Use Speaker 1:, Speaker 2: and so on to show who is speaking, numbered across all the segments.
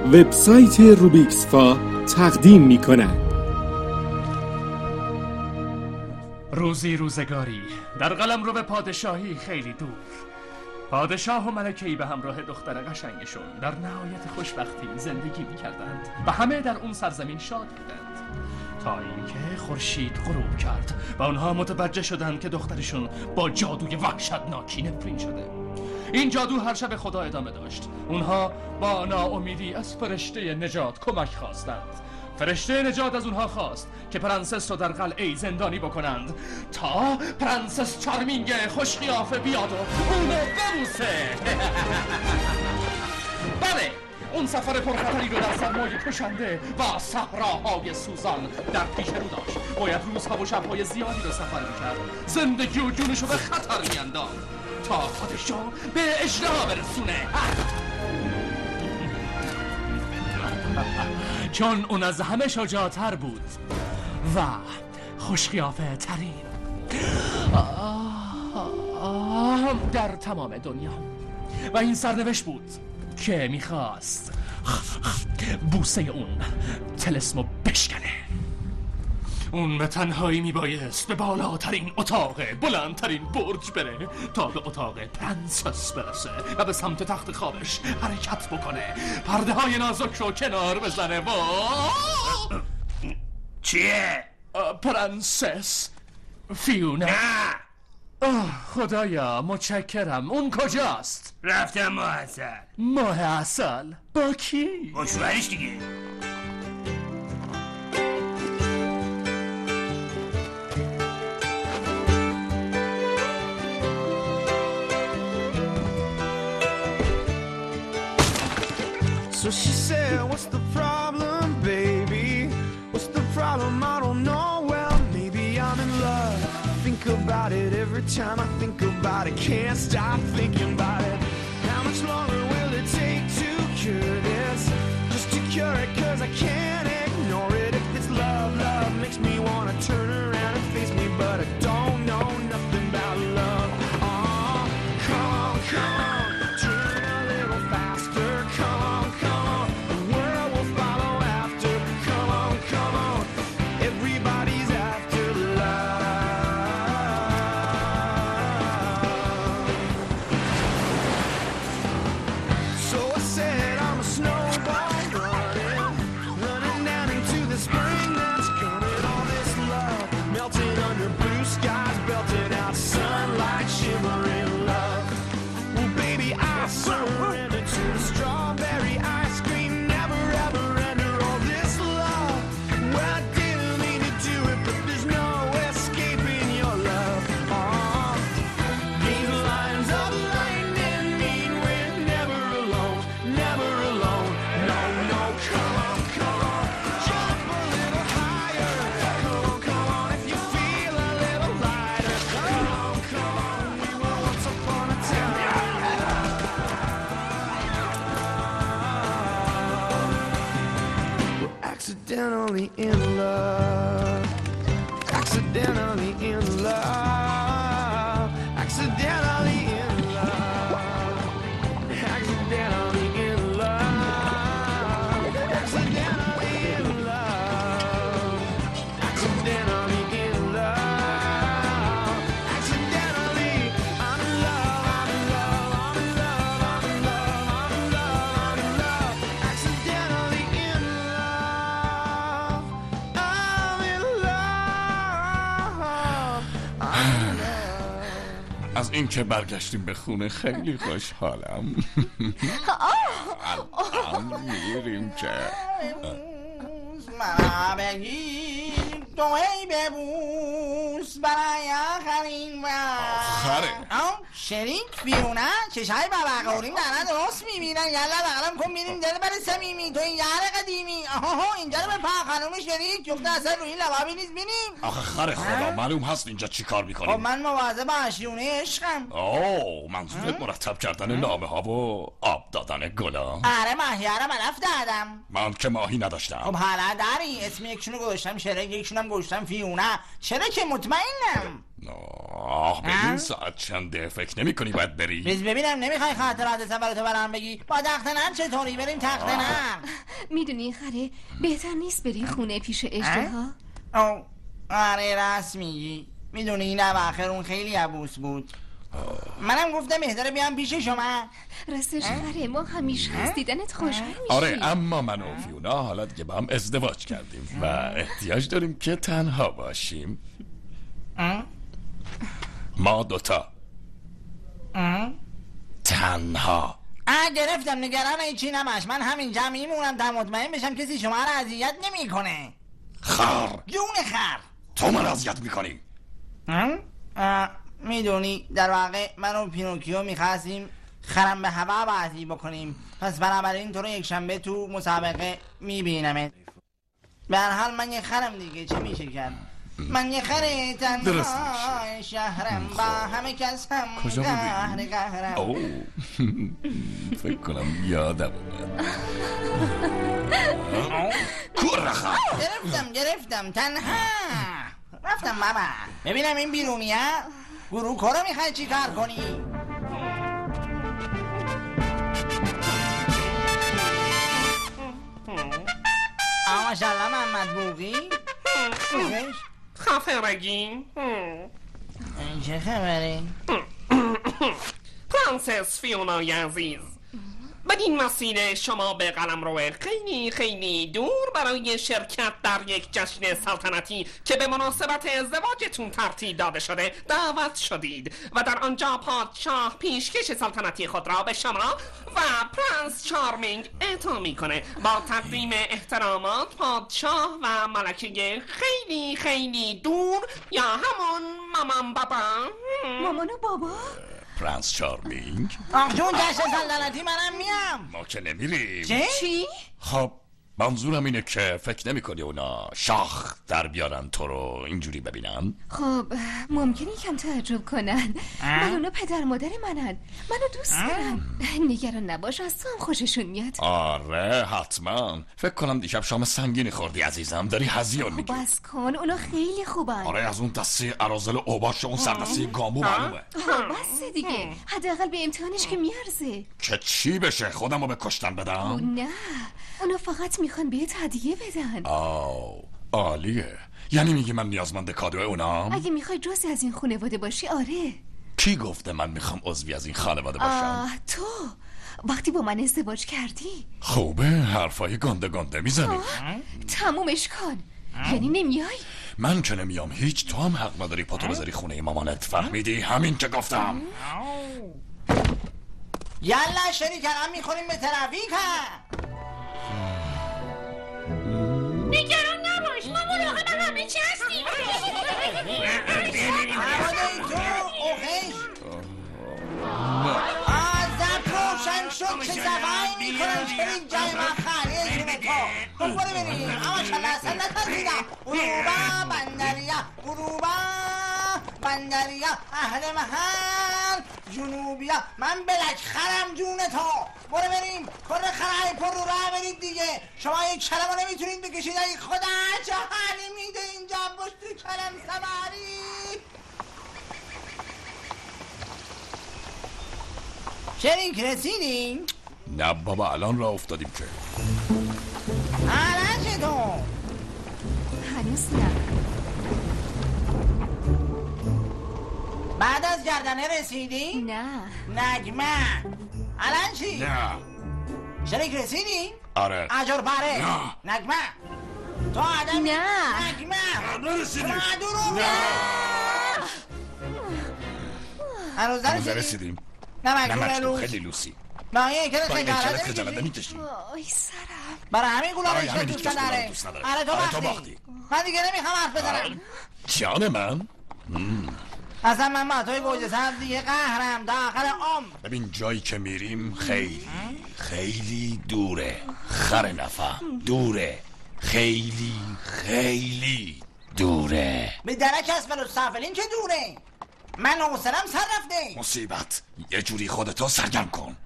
Speaker 1: وبسایت روبیکسفا تقدیم می‌کند.
Speaker 2: روزی روزگاری در قلمرو پادشاهی خیلی دور، پادشاه و ملکه‌ای به همراه دختر قشنگشون در نهایت خوشبختی زندگی می‌کردند و همه در اون سرزمین شاد بودند تا اینکه خورشید غروب کرد و اونها متوجه شدند که دخترشون با جادوی وحشتناکی نفرین شده. این جادو هر شب خدا ادامه داشت. اونها با ناامیدی از فرشته نجات کمک خواستند. فرشته نجات از اونها خواست که پرنسس رو در قلعه زندانی بکنند تا پرنسس چارمینگ خوشقیافه بیاد و اونو ببوسه. بله، اون سفر پرخطری رو در سرمای کشنده و صحراهای سوزان در پیش رو داشت. باید روزها و شبهای زیادی رو سفر میکرد، زندگی و جونش رو به خطر میانداخت تا خودش رو به اجرا برسونه. چون اون از همه شجاعتر بود و خوشقیافه ترین در تمام دنیا، و این سرنوشت بود که میخواست بوسه اون طلسمو بشکنه. اون به تنهایی میبایست به بالاترین اتاق بلندترین برج بره تا به اتاق پرنسس برسه و به سمت تخت خوابش حرکت بکنه، پرده های نازک رو کنار بزنه و
Speaker 3: چیه؟
Speaker 2: پرنسس فیونا.
Speaker 3: نه،
Speaker 2: خدایا متشکرم. اون کجاست؟
Speaker 3: رفتم ماه اصل.
Speaker 2: ماه اصل؟ با کی؟
Speaker 3: با شوهرش دیگه.
Speaker 4: So she said, what's the problem, baby? What's the problem? I don't know. Well, maybe I'm in love. Think about it every time I think about it. Can't stop thinking about it. How much longer will it take to cure this? Just to cure it, 'cause I can't ignore it. If it's love, love makes me wanna turn around and face me, but I don't know nothing about love. Oh, come on, come on, turn a little faster. Come on, come on, the world will follow after. Come on, come on, everybody's after love. So I said I'm a snowball running down into the spring that's coming. All this love melting under blue skies, belting out sunlight, shimmering love. Well, baby, I surrender to the strawberry ice cream. Never ever enter all this love. Well, I didn't mean to do it, but there's no escaping your love. Oh, these lines of lightning mean we're never alone, never alone. No, no, come on, come on, jump a little higher. Come on, if you feel a little lighter. Come on, we were once upon a time. We're accidentally in love. Accidentally in love. Accidentally in love. Accidentally in love. Accidentally in love. Accidentally in love. Accidentally, I'm in love, I'm in love, I'm in love, I'm in love, I'm in love, I'm in love. Accidentally in love. I'm in love. I'm in love.
Speaker 5: از این که برگشتیم به خونه خیلی خوشحالم. الان میریم که
Speaker 6: مرا بگیر تو ای ببوس برای آخرین بار.
Speaker 5: آخره
Speaker 6: شریک بیرونه چشای بابقوریم دارن درست میبینن. یلا بغلم کن میریم دل بر سمیمی تو این یار قدیمی. اینجا رو به پا خانوم شریک جفت اصلا روی لبابی نیست بینیم.
Speaker 5: آخه خره خدا معلوم هست اینجا چی کار
Speaker 6: خب
Speaker 5: میکنیم.
Speaker 6: من مواظب آشیونه عشقم.
Speaker 5: منظورت مرتب کردن نامه ها و آب دادن گلا.
Speaker 6: آره ماهیارم علف دادم.
Speaker 5: من که ماهی
Speaker 6: خب
Speaker 5: نداشتم.
Speaker 6: حالا داری اسم یکشونو گذاشتم شریک، یکشونم گذاشتم فیونه. چرا که مطمئنم.
Speaker 5: ببین ساعت چنده، فکر نمی کنی باید بری؟
Speaker 6: ببینم نمیخوای خاطرات سفرتو برام بگی؟ با تخت نرد چطوری؟ بریم تخت نرد.
Speaker 7: میدونی خره بهتر نیست بری خونه پیش اژدها؟
Speaker 6: آره راست میگی. میدونی این اواخر اون خیلی عبوس بود. منم گفتم بهتره بیام پیش شما.
Speaker 7: راستش خره ما همیشه از دیدنت خوشحال میشیم.
Speaker 5: آره اما من و فیونا حالا دیگه با هم ازدواج کردیم و احتیاج داریم که تنها باشیم. ما دوتا تنها.
Speaker 6: گرفتم، نگران هیچی نباش. من همینجا میمونم تا مطمئن بشم کسی شما رو اذیت نمیکنه.
Speaker 5: خر
Speaker 6: جون خر.
Speaker 5: تو من اذیت میکنی.
Speaker 6: میدونی در واقع من و پینوکیو میخواستیم خرم به هوا بازی بکنیم، پس بنابراین تو رو یک شنبه تو مسابقه میبینمت. به هر حال من یه خرم دیگه، چه میشه کرد؟ من یه خره تنها شهرم با همه کس هم
Speaker 5: کجا
Speaker 6: قهر قهرم.
Speaker 5: فکر کنم یادم اومد. کورخه
Speaker 6: گرفتم تنها رفتم بابا. ببینم این بیرونیه گروه رو میخوای چی کار کنی؟ ماشالله محمد بوقی.
Speaker 8: خفرگی
Speaker 6: چه خبره؟
Speaker 8: پرنسس فیونای عزیز، بدین وسیله شما به قلمرو خیلی خیلی دور برای شرکت در یک جشن سلطنتی که به مناسبت ازدواجتون ترتیب داده شده دعوت شدید و در آنجا پادشاه پیشکش سلطنتی خود را به شما و پرنس چارمینگ اعطا میکنه. با تقدیم احترامات پادشاه و ملکه خیلی خیلی دور، یا همون مامان بابا.
Speaker 7: مامان و بابا؟
Speaker 5: پرنس چارمینگ.
Speaker 6: جون جشن سلطنتی منم میام.
Speaker 5: ما که نمیریم.
Speaker 7: چی؟
Speaker 5: خب منظورم اینه که فکر نمی کنی اونا شاخ در بیارن تو رو اینجوری ببینن؟
Speaker 7: خب ممکنه یکم تعجب کنن، ولی اونا پدر مادر منن، منو دوست دارن. نگران نباش، از تو هم خوششون میاد.
Speaker 5: آره حتما. فکر کنم دیشب شام سنگینی خوردی عزیزم، داری هزیان میگی.
Speaker 7: بس کن، اونا خیلی خوبن.
Speaker 5: آره از اون دسته اراذل اوباش اون سردسته گامو معلومه.
Speaker 7: بس دیگه، حداقل به امتحانش که میارزه.
Speaker 5: که چی بشه؟ خودمو به کشتن بدم؟
Speaker 7: نه، اونا فقط میخوان بهت هدیه بدن.
Speaker 5: عالیه. یعنی میگی من نیازمند کادو اونام؟
Speaker 7: اگه میخوای جزئی از این خانواده باشی آره.
Speaker 5: کی گفته من میخوام عضوی از این خانواده باشم؟
Speaker 7: تو وقتی با من ازدواج کردی.
Speaker 5: خوبه، حرفای گنده گنده میزنی.
Speaker 7: تمومش کن. یعنی نمیای؟
Speaker 5: من که نمیام هیچ. تو هم حق نداری پاتو بذاری خونه مامانت، فهمیدی؟ همین که گفتم.
Speaker 6: یالا شریکم میخوریم به ترافیک.
Speaker 7: نگران نباش، ما مراقب همه چی هستیم.
Speaker 6: زب روشن شد که زبایی میکنم شرین جای من خالیه جونه تو. خب برو بریم. ماشالله اصلا نترسیدم. غروبا بندریا اهل محل جنوبیا. من بلک خرم جون تو. برو بریم. کل خرهای پر رو راه برید دیگه. شما یک کلمه نمیتونید بکشید. ای خدا چه حالی میده اینجا پشت کلم سواری. شریک رسیدیم؟
Speaker 5: نه بابا الان راه افتادیم که.
Speaker 6: الان چطور؟
Speaker 7: هنوز نه.
Speaker 6: بعد از گردنه رسیدی؟
Speaker 7: نه.
Speaker 6: نگمه. الان چی؟
Speaker 5: نه.
Speaker 6: شریک رسیدی؟
Speaker 5: آره.
Speaker 6: اجر پاره.
Speaker 5: نه.
Speaker 6: نگمه. تو آدمی؟
Speaker 7: نه.
Speaker 6: نگمه.
Speaker 5: نرسیدیم.
Speaker 6: نه. هنوز
Speaker 5: رسیدیم.
Speaker 6: نه
Speaker 5: مجنون خیلی لوسی.
Speaker 6: نه یه کلت
Speaker 5: خجالت نمیکشی.
Speaker 7: آی سرم.
Speaker 6: برای همین گلارش که دوست نداره. آره تو باختی. من دیگه نمیخوام حرف بزنم.
Speaker 5: جان من؟
Speaker 6: اصلا من با توی گوجه سر دیگه قهرم داخل
Speaker 5: ببین جایی که میریم خیلی خیلی دوره. خر نفهم دوره. خیلی خیلی دوره.
Speaker 6: به درک اسفل السافلین که دوره. من حوصله‌ام سر رفته.
Speaker 5: مصیبت. یه جوری خودتو سرگرم کن.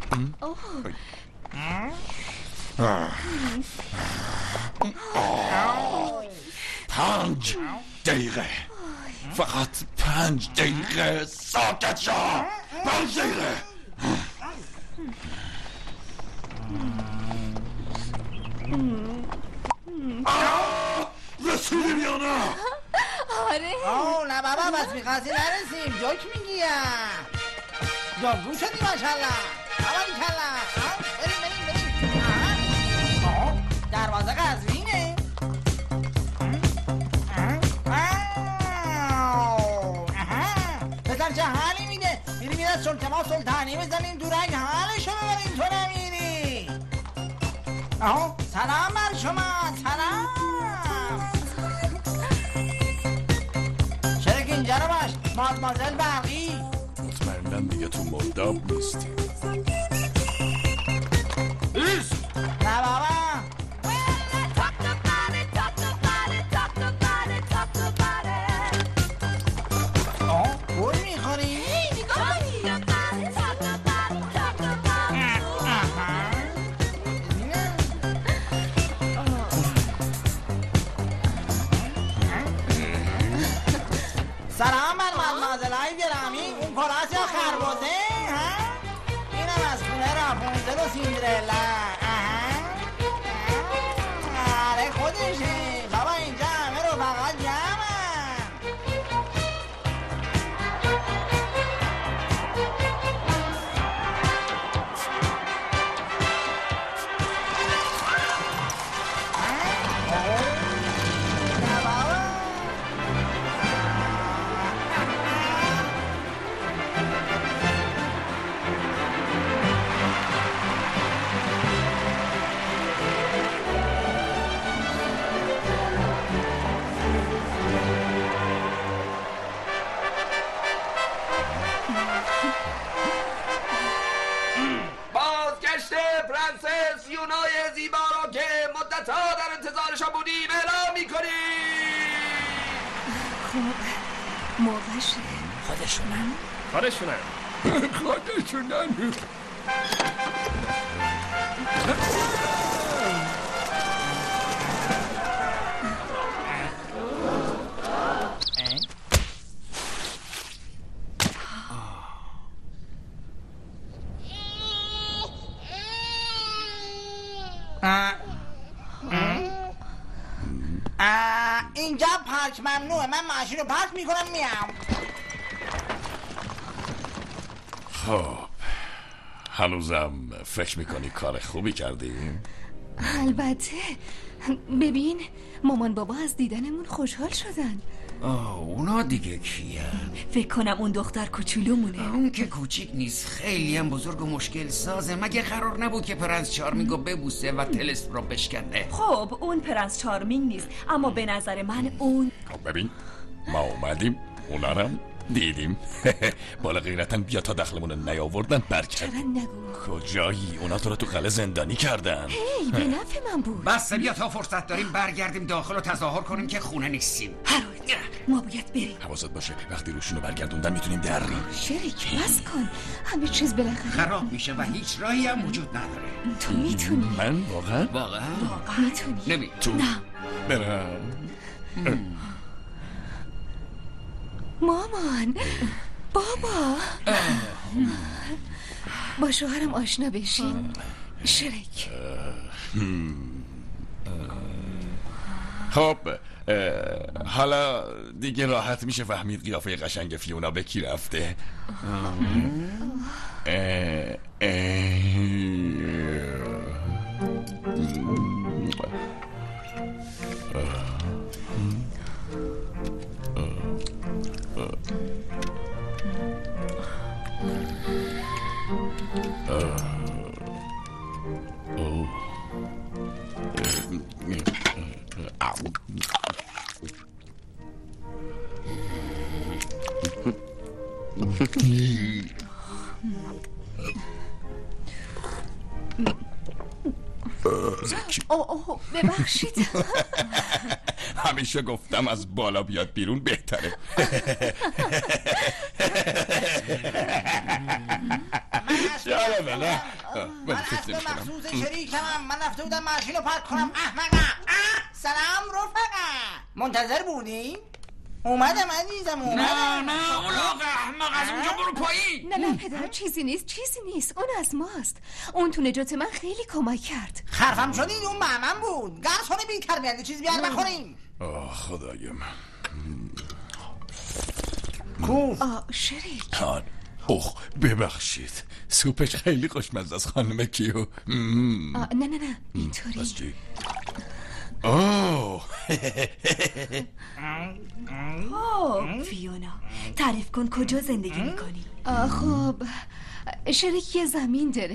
Speaker 5: پنج دقیقه، فقط 5 دقیقه. ساکت شو. 5 دقیقه. رسیدیم یا نه؟
Speaker 7: آره.
Speaker 6: نه بابا بس میخواستی نرسیم. جوک میگیم. جاگو شدی ماشالله. اولی کلا. بریم. دروازه قزوینه. پسر چه حالی میده؟ میریم از سلطما سلطانی بزنیم دورنگ حالشو ببریم تو نمیری. سلام بر شما. سلام. چرا که اینجا رو باش مادمازل برقی.
Speaker 5: مطمئنم دیگه تو مرداب نیستی. ایست.
Speaker 6: نه بابا. گل میخوری؟ سلام بر مادمازل‌های گرامی. اون کلاس یا خربزه؟ اینم از خونه راپونزل و سیندرلا. آره خودشه بابا. اینجا همه رفقا جمعن.
Speaker 8: بازگشت پرنسس یونای زیبا را که مدت‌ها در انتظارشان بودیم اعلام می‌کنیم.
Speaker 7: خب موقع شده.
Speaker 2: خودشونن.
Speaker 6: اینجا پارک ممنوعه. من ماشین رو پارک میکنم میام.
Speaker 5: خب هنوزم فکر میکنی کار خوبی کردیم؟
Speaker 7: البته. ببین مامان بابا از دیدنمون خوشحال شدن.
Speaker 3: اونا دیگه کیه؟
Speaker 7: فکر کنم اون دختر کوچولومونه.
Speaker 3: اون که کوچیک نیست، خیلی هم بزرگ و مشکل سازه. مگه قرار نبود که پرنس چارمینگو ببوسه و تلسم رو بشکنه؟
Speaker 9: خب اون پرنس چارمینگ نیست، اما به نظر من اون.
Speaker 5: ببین ما اومدیم اونارم دیدیم. بالا غیرتن بیا تا دخلمون نیاوردن برگردیم.
Speaker 7: چرا نگو.
Speaker 5: کجایی؟ اونا تو رو تو قلعه زندانی کردن.
Speaker 7: هی به نفع من بود.
Speaker 3: بس بیا تا فرصت داریم برگردیم داخل و تظاهر کنیم که خونه نیستیم.
Speaker 7: هرولد ما باید بریم.
Speaker 5: حواست باشه وقتی روشونو برگردوندن میتونیم دریم.
Speaker 7: شریک بس کن. همه چیز بالاخره
Speaker 3: خراب میشه و هیچ راهی هم وجود نداره.
Speaker 7: تو میتونی.
Speaker 5: من واقعا
Speaker 7: میتونی.
Speaker 3: نمی
Speaker 5: تو
Speaker 7: نه
Speaker 5: برم.
Speaker 7: مامان بابا با شوهرم آشنا بشین. شریک
Speaker 5: خب حالا دیگه راحت میشه فهمید قیافه قشنگ فیونا به کی رفته.
Speaker 7: اوه ببخشید.
Speaker 5: همیشه گفتم از بالا بیاد بیرون بهتره. نه
Speaker 6: من اسب مخصوص شریکم. من رفته بودم ماشین رو پارک کنم. احمقا. سلام رفقا، منتظر بودی؟ اومدم عزیزم اومدم.
Speaker 3: نه اولاغ احمق، از اونجا برو پایین.
Speaker 7: نه پدر، چیزی نیست اون از ماست. اون تو نجات من خیلی کمک کرد.
Speaker 6: خرفم شدید، اون مامان بود. گرسونه بی تربیت، چیز بیار بخوریم.
Speaker 5: خدایم.
Speaker 6: کوف.
Speaker 7: شریک.
Speaker 5: ببخشید، سوپش خیلی خوشمزه است خانم کیو.
Speaker 7: نه اینطوری.
Speaker 5: بس چی؟
Speaker 9: فیونا، تعریف کن کجا زندگی میکنی؟
Speaker 7: خب شریک یه زمین داره.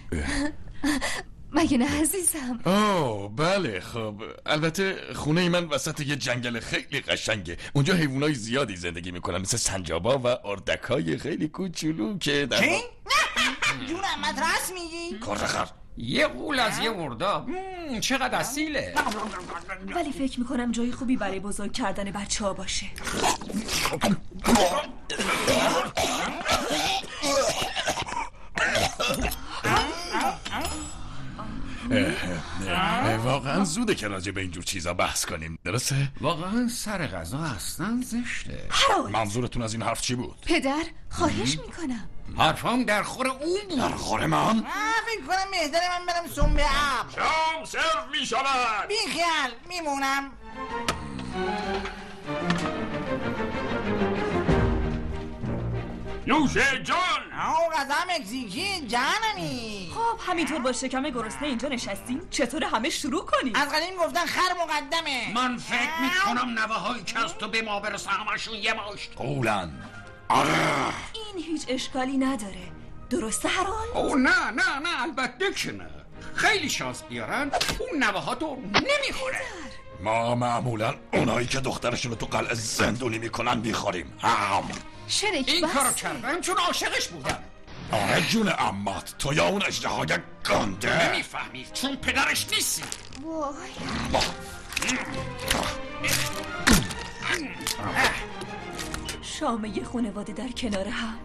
Speaker 7: مگه نه عزیزم؟
Speaker 5: بله. خب البته خونه من وسط یه جنگل خیلی قشنگه. اونجا حیوانای زیادی زندگی میکنن، مثل سنجابا و اردکای خیلی کوچولو که در
Speaker 6: چی؟ جونم مدرس میگی؟
Speaker 5: کارخر
Speaker 3: یه غول از یه مرداب. چقدر اصیله.
Speaker 9: ولی فکر میکنم جای خوبی برای بزرگ کردن بچه ها باشه.
Speaker 5: واقعا زوده که راجع به اینجور چیزا بحث کنیم، درسته؟
Speaker 3: واقعا سر غذا اصلا زشته.
Speaker 5: منظورتون از این حرف چی بود؟
Speaker 7: پدر خواهش میکنم.
Speaker 3: حرفام در خور اون بود.
Speaker 5: در خور من؟
Speaker 6: فکر کنم بهتره من برم سنبه آب.
Speaker 5: شام سرو میشود.
Speaker 6: بی خیال میمونم.
Speaker 5: نوشه جان.
Speaker 6: غذا مکزیکی جانمی.
Speaker 9: خب همینطور با شکم گرسنه اینجا نشستیم، چطور همه شروع کنیم؟
Speaker 6: از قدیم گفتن خر مقدمه.
Speaker 3: من فکر میکنم نوه‌هایی که از تو به ما برسه همشون یه ماشت
Speaker 5: قولن. آره.
Speaker 9: این هیچ اشکالی نداره، درسته هرال؟
Speaker 3: نه البته که نه. خیلی شانس بیارن اون نوه‌ها تو نمیخوره.
Speaker 5: ما معمولا اونایی که دخترشونو تو قلعه زندونی میکنن میخوریم.
Speaker 7: شریک
Speaker 3: این کارو کردم چون عاشقش بودم.
Speaker 5: آره جون عمات، تو یا اون اژدهای گنده؟
Speaker 3: نمیفهمی چون پدرش نیستی.
Speaker 9: شام یه خانواده در کنار هم.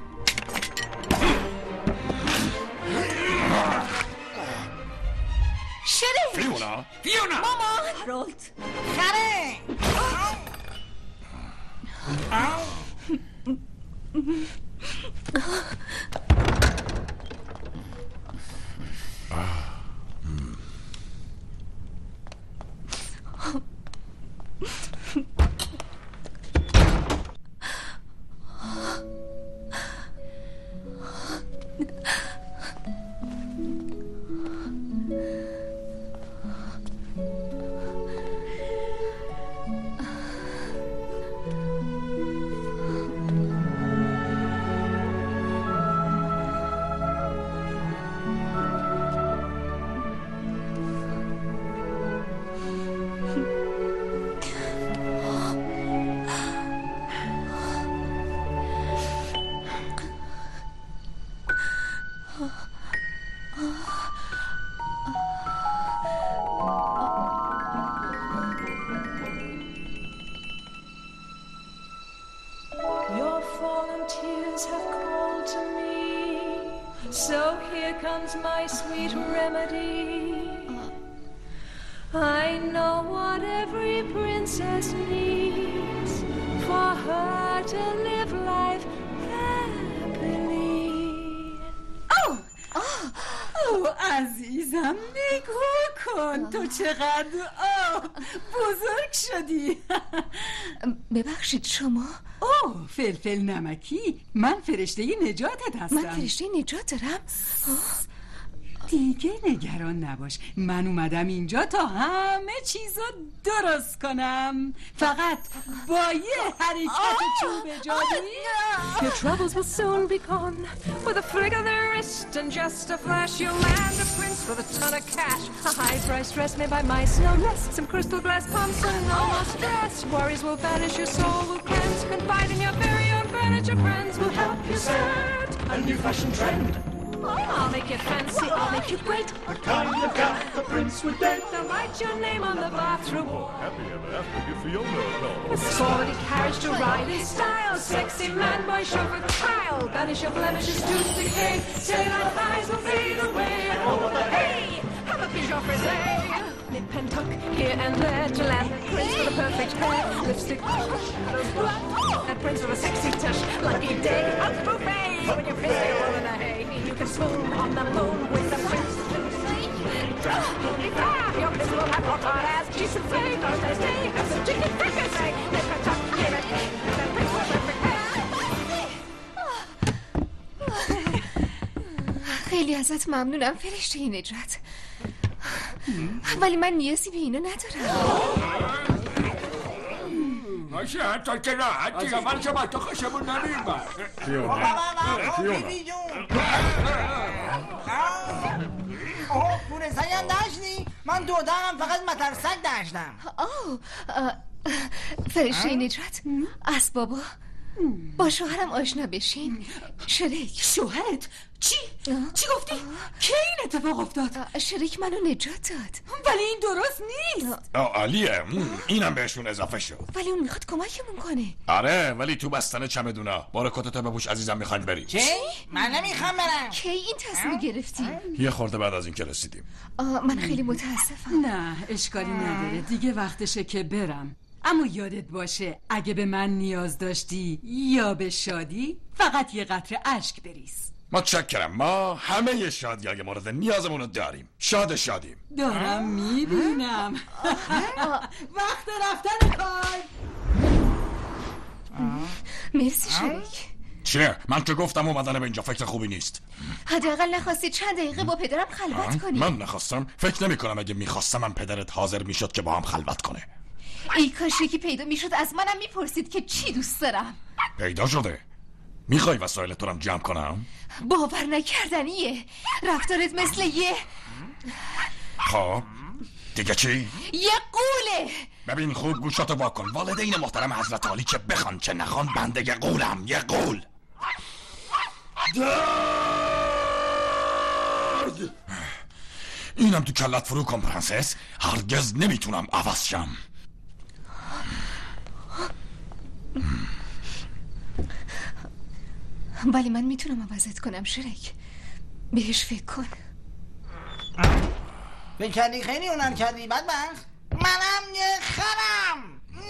Speaker 7: شریک.
Speaker 3: فیونا
Speaker 9: مامان. هارولد.
Speaker 6: خره.
Speaker 10: Your fallen tears have called to me, so here comes my sweet remedy. I know what every princess needs for her to live life happily.
Speaker 11: عزیزم نگاه کن تو چقدر بزرگ شدی.
Speaker 7: ببخشید شما؟
Speaker 11: فلفل نمکی، من فرشته نجاتت هستم.
Speaker 7: من فرشته نجات دارم؟
Speaker 11: دیگه نگران نباش، من اومدم اینجا تا همه چیزو درست کنم، فقط با یه حرکت چوب جادویی.
Speaker 10: Your troubles will soon be gone. With a flick of the wrist and just a flash, you'll land a prince with a ton of cash. A high-priced dress made by mice, no less. Some crystal glass pumps and no more stress. Worries will vanish, your soul will cleanse. Confide in your very own furniture friends will help you set a new fashion trend. I'll make you fancy, I'll make you great. A kind of gal, prince would dare. Now write your name on the bathroom.
Speaker 12: Happy ever after, give Fiona a call.
Speaker 10: A sporty carriage to ride in style. Sexy man by chauffeur trial. Banish your blemishes to decay. Sailor eyes will fade away. And over the hay, have a Peugeot Frisee. Nip and tuck here and there to land. Prince with a perfect hair. Lipstick, those black. That prince with a sexy touch. Lucky day, up buffet. When you feel in the hay, you can swoon on the moon with the prince. Your prince will have hot ass. She's a flame, Thursday's day. Have some chicken fricassee. Nip and tuck here and there. That prince with a perfect hair.
Speaker 7: خیلی ازت ممنونم فرشته نجات، ولی من نیازی به اینو ندارم.
Speaker 13: باشه حتی که راحتی اول که با تو خوشمون نمیبر.
Speaker 6: پول سگم داشتی؟ من دودم فقط مترسک داشتم.
Speaker 7: فرشته نجات، اسبابا با شوهرم آشنا بشین. شریک.
Speaker 11: شوهرت؟ چی گفتی؟ کی این اتفاق افتاد؟
Speaker 7: شریک منو نجات داد.
Speaker 11: ولی این درست نیست.
Speaker 5: عالیه، اینم بهشون اضافه شد.
Speaker 7: ولی اون میخواد کمکمون کنه.
Speaker 5: آره، ولی تو بستن چمدونا. بارو کتتو بپوش عزیزم، میخوایم بریم.
Speaker 6: چی؟ من نمیخوام برم.
Speaker 7: کی این تصمیم گرفتی؟
Speaker 5: یه خورده بعد از این که رسیدیم.
Speaker 7: من خیلی متاسفم.
Speaker 11: نه اشکالی نداره، دیگه وقتشه که برم. اما یادت باشه اگه به من نیاز داشتی یا به شادی فقط یه قطره اشک بریز.
Speaker 5: متشکرم، ما همه شادیای مورد نیازمون رو داریم. شادیم.
Speaker 11: دارم میبینم. وقت رفتن کار.
Speaker 7: مرسی شریک.
Speaker 5: چیه؟ من که گفتم اومدن به اینجا فکر خوبی نیست.
Speaker 7: حداقل نخواستی چند دقیقه با پدرم خلوت کنی؟
Speaker 5: من نخواستم. فکر نمی کنم اگه میخواستم من پدرت حاضر میشد که با هم خلوت کنه.
Speaker 7: ای کاش یکی پیدا میشد از منم میپرسید که چی دوست دارم.
Speaker 5: پیدا شده. میخوای وسایل تو رو جمع کنم؟
Speaker 7: باور نکردنیه، رفتارت مثل یه
Speaker 5: خب دیگه چی؟
Speaker 7: یه قوله.
Speaker 5: ببین خوب گوشاتو واکن. والدین محترم حضرت عالی چه بخوان چه نخوان بنده یه قولم. یه قول. اینم تو کلت فرو کن پرنسس. هرگز نمیتونم عوض شم.
Speaker 7: ولی من میتونم عوضت کنم شریک. بهش فکر کن.
Speaker 6: فکر کردی خیلی هنر کردی بدبخت؟ منم یه خرم.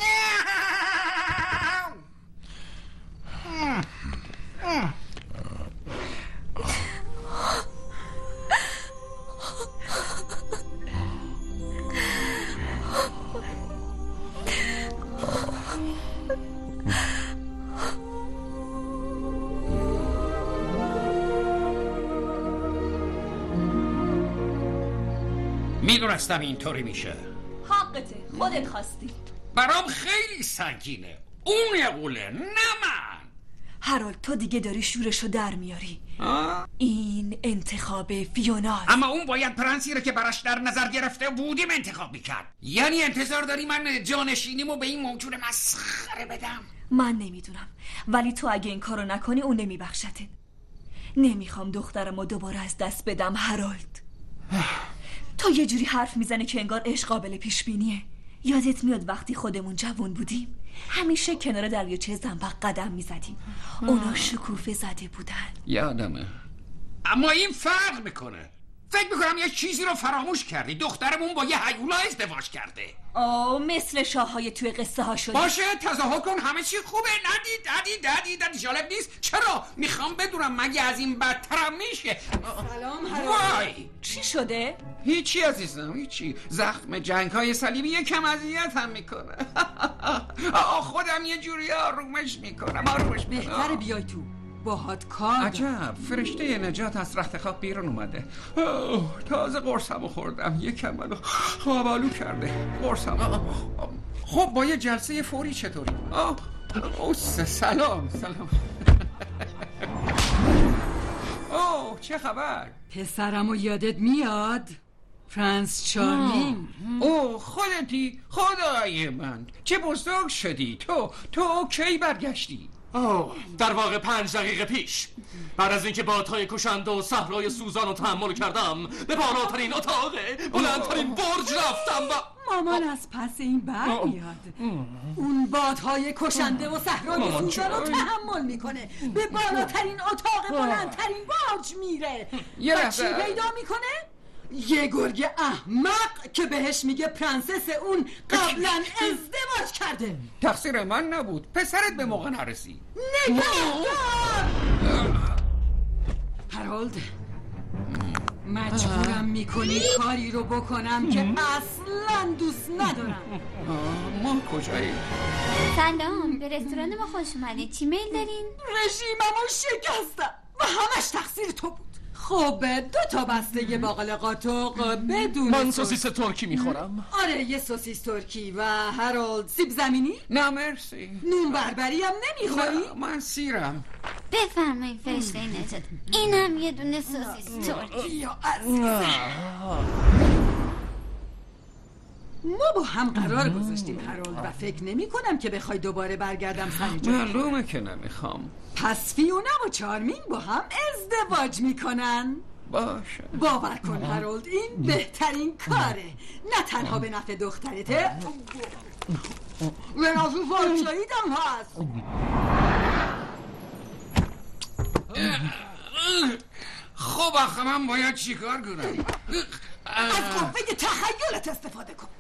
Speaker 3: میدونستم اینطوری میشه.
Speaker 9: حقته، خودت خواستی.
Speaker 3: برام خیلی سنگینه. اون یه قوله، نه من.
Speaker 9: هرالد تو دیگه داری شورشو در میاری. این انتخاب فیوناست.
Speaker 3: اما اون باید پرنسی رو که براش در نظر گرفته بودیم انتخاب میکرد. یعنی انتظار داری من جانشینیمو به این موجود مسخره بدم؟
Speaker 9: من نمیدونم، ولی تو اگه این کارو نکنی اون نمیبخشتت. نمیخوام دخترمو دوباره از دست بدم هرالد. تو یه جوری حرف میزنه که انگار عشق قابل پیش بینیه. یادت میاد وقتی خودمون جوان بودیم همیشه کنار دریاچه زنبق قدم میزدیم. اونا شکوفه زده بودن.
Speaker 3: یادمه. اما این فرق میکنه. فکر میکنم یه چیزی رو فراموش کردی. دخترمون با یه هیولا ازدواج کرده.
Speaker 9: مثل شاههای توی قصه ها شده.
Speaker 3: باشه تظاهر کن همه چی خوبه. ندید جالب نیست. چرا؟ میخوام بدونم مگه از این بدترم میشه.
Speaker 11: سلام
Speaker 3: وای
Speaker 9: چی شده؟
Speaker 3: هیچی عزیزم، هیچی. زخم جنگ‌های صلیبی یکم اذیتم میکنه. خودم یه جوری آرومش میکنم.
Speaker 11: بهتره بیای تو، باهات کار.
Speaker 3: عجب، فرشته نجات از رخت خواب بیرون اومده. تازه قرصمو خوردم، یکم منو خوابالو کرده. قرصم. خب با یه جلسه فوری چطوری؟ سلام. چه خبر؟
Speaker 11: پسرمو یادت میاد؟ پرنس چارمینگ.
Speaker 3: خودتی؟ خدای من چه بزرگ شدی. تو کی برگشتی؟
Speaker 2: در واقع 5 دقیقه پیش بعد از اینکه بادهای کشنده و صحرای سوزان رو تحمل کردم به بالاترین اتاق بلندترین برج رفتم و
Speaker 11: مامان از پس این بر میاد. اون بادهای کشنده و صحرای سوزان رو تحمل میکنه، به بالاترین اتاق بلندترین برج میره و چی پیدا میکنه؟ یه گرگ احمق که بهش میگه پرنسس اون قبلا ازدواج کرده.
Speaker 3: تقصیر من نبود، پسرت به موقع نرسید.
Speaker 11: نگهدار! هرالد، مجبورم میکنی کاری رو بکنم که اصلا دوست ندارم.
Speaker 3: ما کجایی؟
Speaker 14: سلام، به رستوران ما خوش اومدید. چی میل دارین؟
Speaker 11: رژیممو شکستم و همش تقصیر تو بود. خب 2 بسته باقاله قاطق بدون
Speaker 2: من سوسیس ترکی میخورم.
Speaker 11: آره یه سوسیس ترکی و هرالد سیب زمینی؟
Speaker 3: نه مرسی.
Speaker 11: نون بربری هم نمیخوری؟
Speaker 3: من سیرم.
Speaker 14: بفرمایید فرشته نجات، اینم یه دونه سوسیس ترکی.
Speaker 11: یا ما با هم قرار گذاشتیم هرالد و فکر نمی کنم که بخوای دوباره برگردم سر جا.
Speaker 3: معلومه که نمیخوام.
Speaker 11: پس فیونا و چارمین با هم ازدواج میکنن.
Speaker 3: باشه.
Speaker 11: باور کن هرالد این بهترین کاره، نه تنها به نفع دخترته، به نفع فالشاییدم هست.
Speaker 3: خب آخه من باید چیکار کنم؟
Speaker 11: از قوه تخیلت استفاده کن.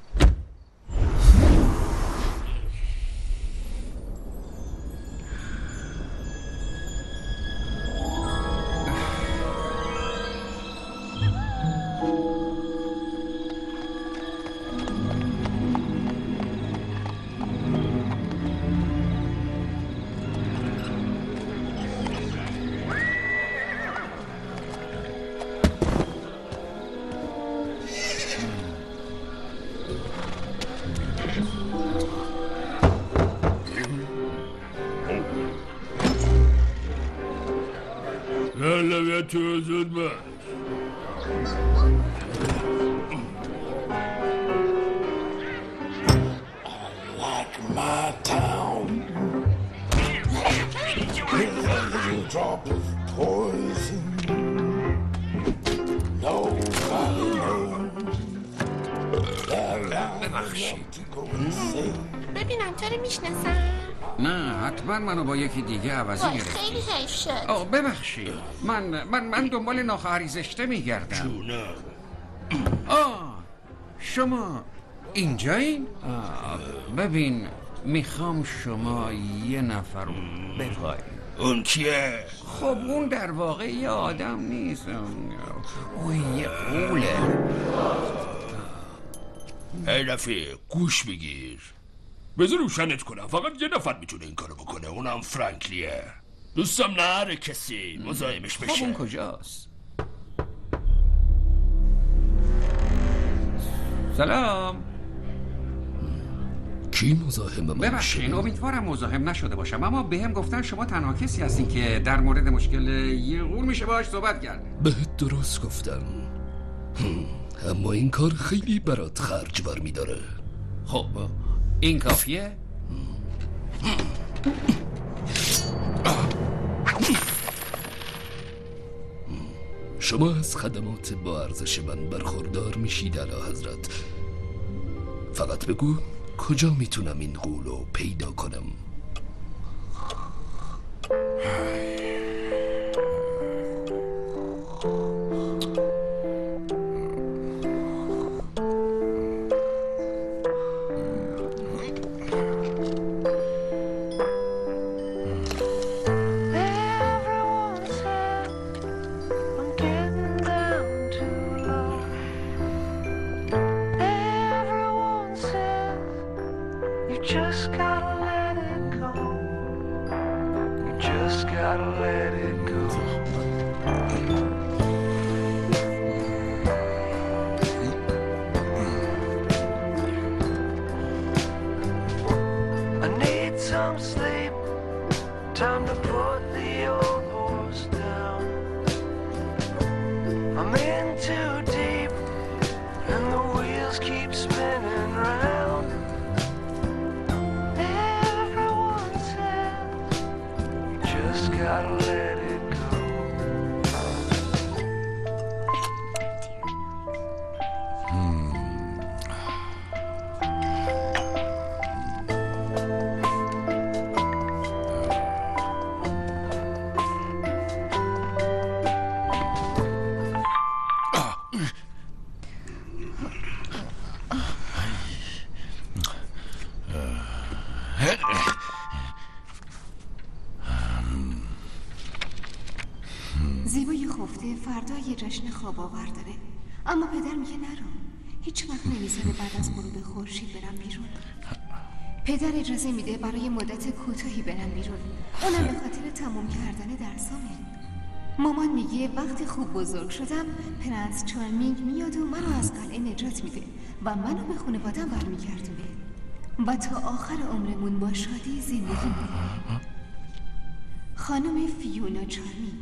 Speaker 12: تو زود باش.
Speaker 4: Like my town, with a little drop of poison, nobody knows that I'm about to go insane.
Speaker 8: ببینم تو رو میشناسم.
Speaker 3: نه حتما منو با یکی دیگه عوضی گرفتی.
Speaker 8: خیلی حیف شد.
Speaker 3: ببخشید من دنبال ناخواهری زشته میگردم. شما اینجایین؟ ببین میخوام شما یه نفر رو بخواید.
Speaker 13: اون کیه؟
Speaker 3: خب اون در واقع یه آدم نیست، اون یه قوله.
Speaker 13: ای رفیق گوش بگیر، بذار روشنت کنم. فقط یه نفر میتونه این کارو بکنه، اونم فرانکلیه. دوستم نهاره کسی مزاحمش بشه.
Speaker 3: خب اون کجاست؟ سلام.
Speaker 13: کی مزاحم من
Speaker 3: ببخشید امیدوارم مزاحم نشده باشم، اما بهم گفتن شما تنها کسی هستین که در مورد مشکل یه قول میشه باهاش صحبت کرد.
Speaker 13: بهت درست گفتم، اما این کار خیلی برات خرج برمیداره.
Speaker 3: خب این کافیه؟
Speaker 13: شما از خدمات با ارزش من برخوردار میشید اعلی حضرت. فقط بگو کجا میتونم این غول رو پیدا کنم؟
Speaker 7: زیبای خفته فردا یه جشن خواب آور داره، اما پدر میگه نرو، هیچ وقت نمیذاره بعد از غروب خورشید برم بیرون. پدر اجازه میده برای مدت کوتاهی برم بیرون، اونم به خاطر تموم کردن درسامه. مامان میگه وقتی خوب بزرگ شدم پرنس چارمینگ میاد و منو از قلعه نجات میده و منو به خانواده‌ام برمیگردونه و تا آخر عمرمون با شادی زندگی میکنیم. خانم فیونا چارمینگ،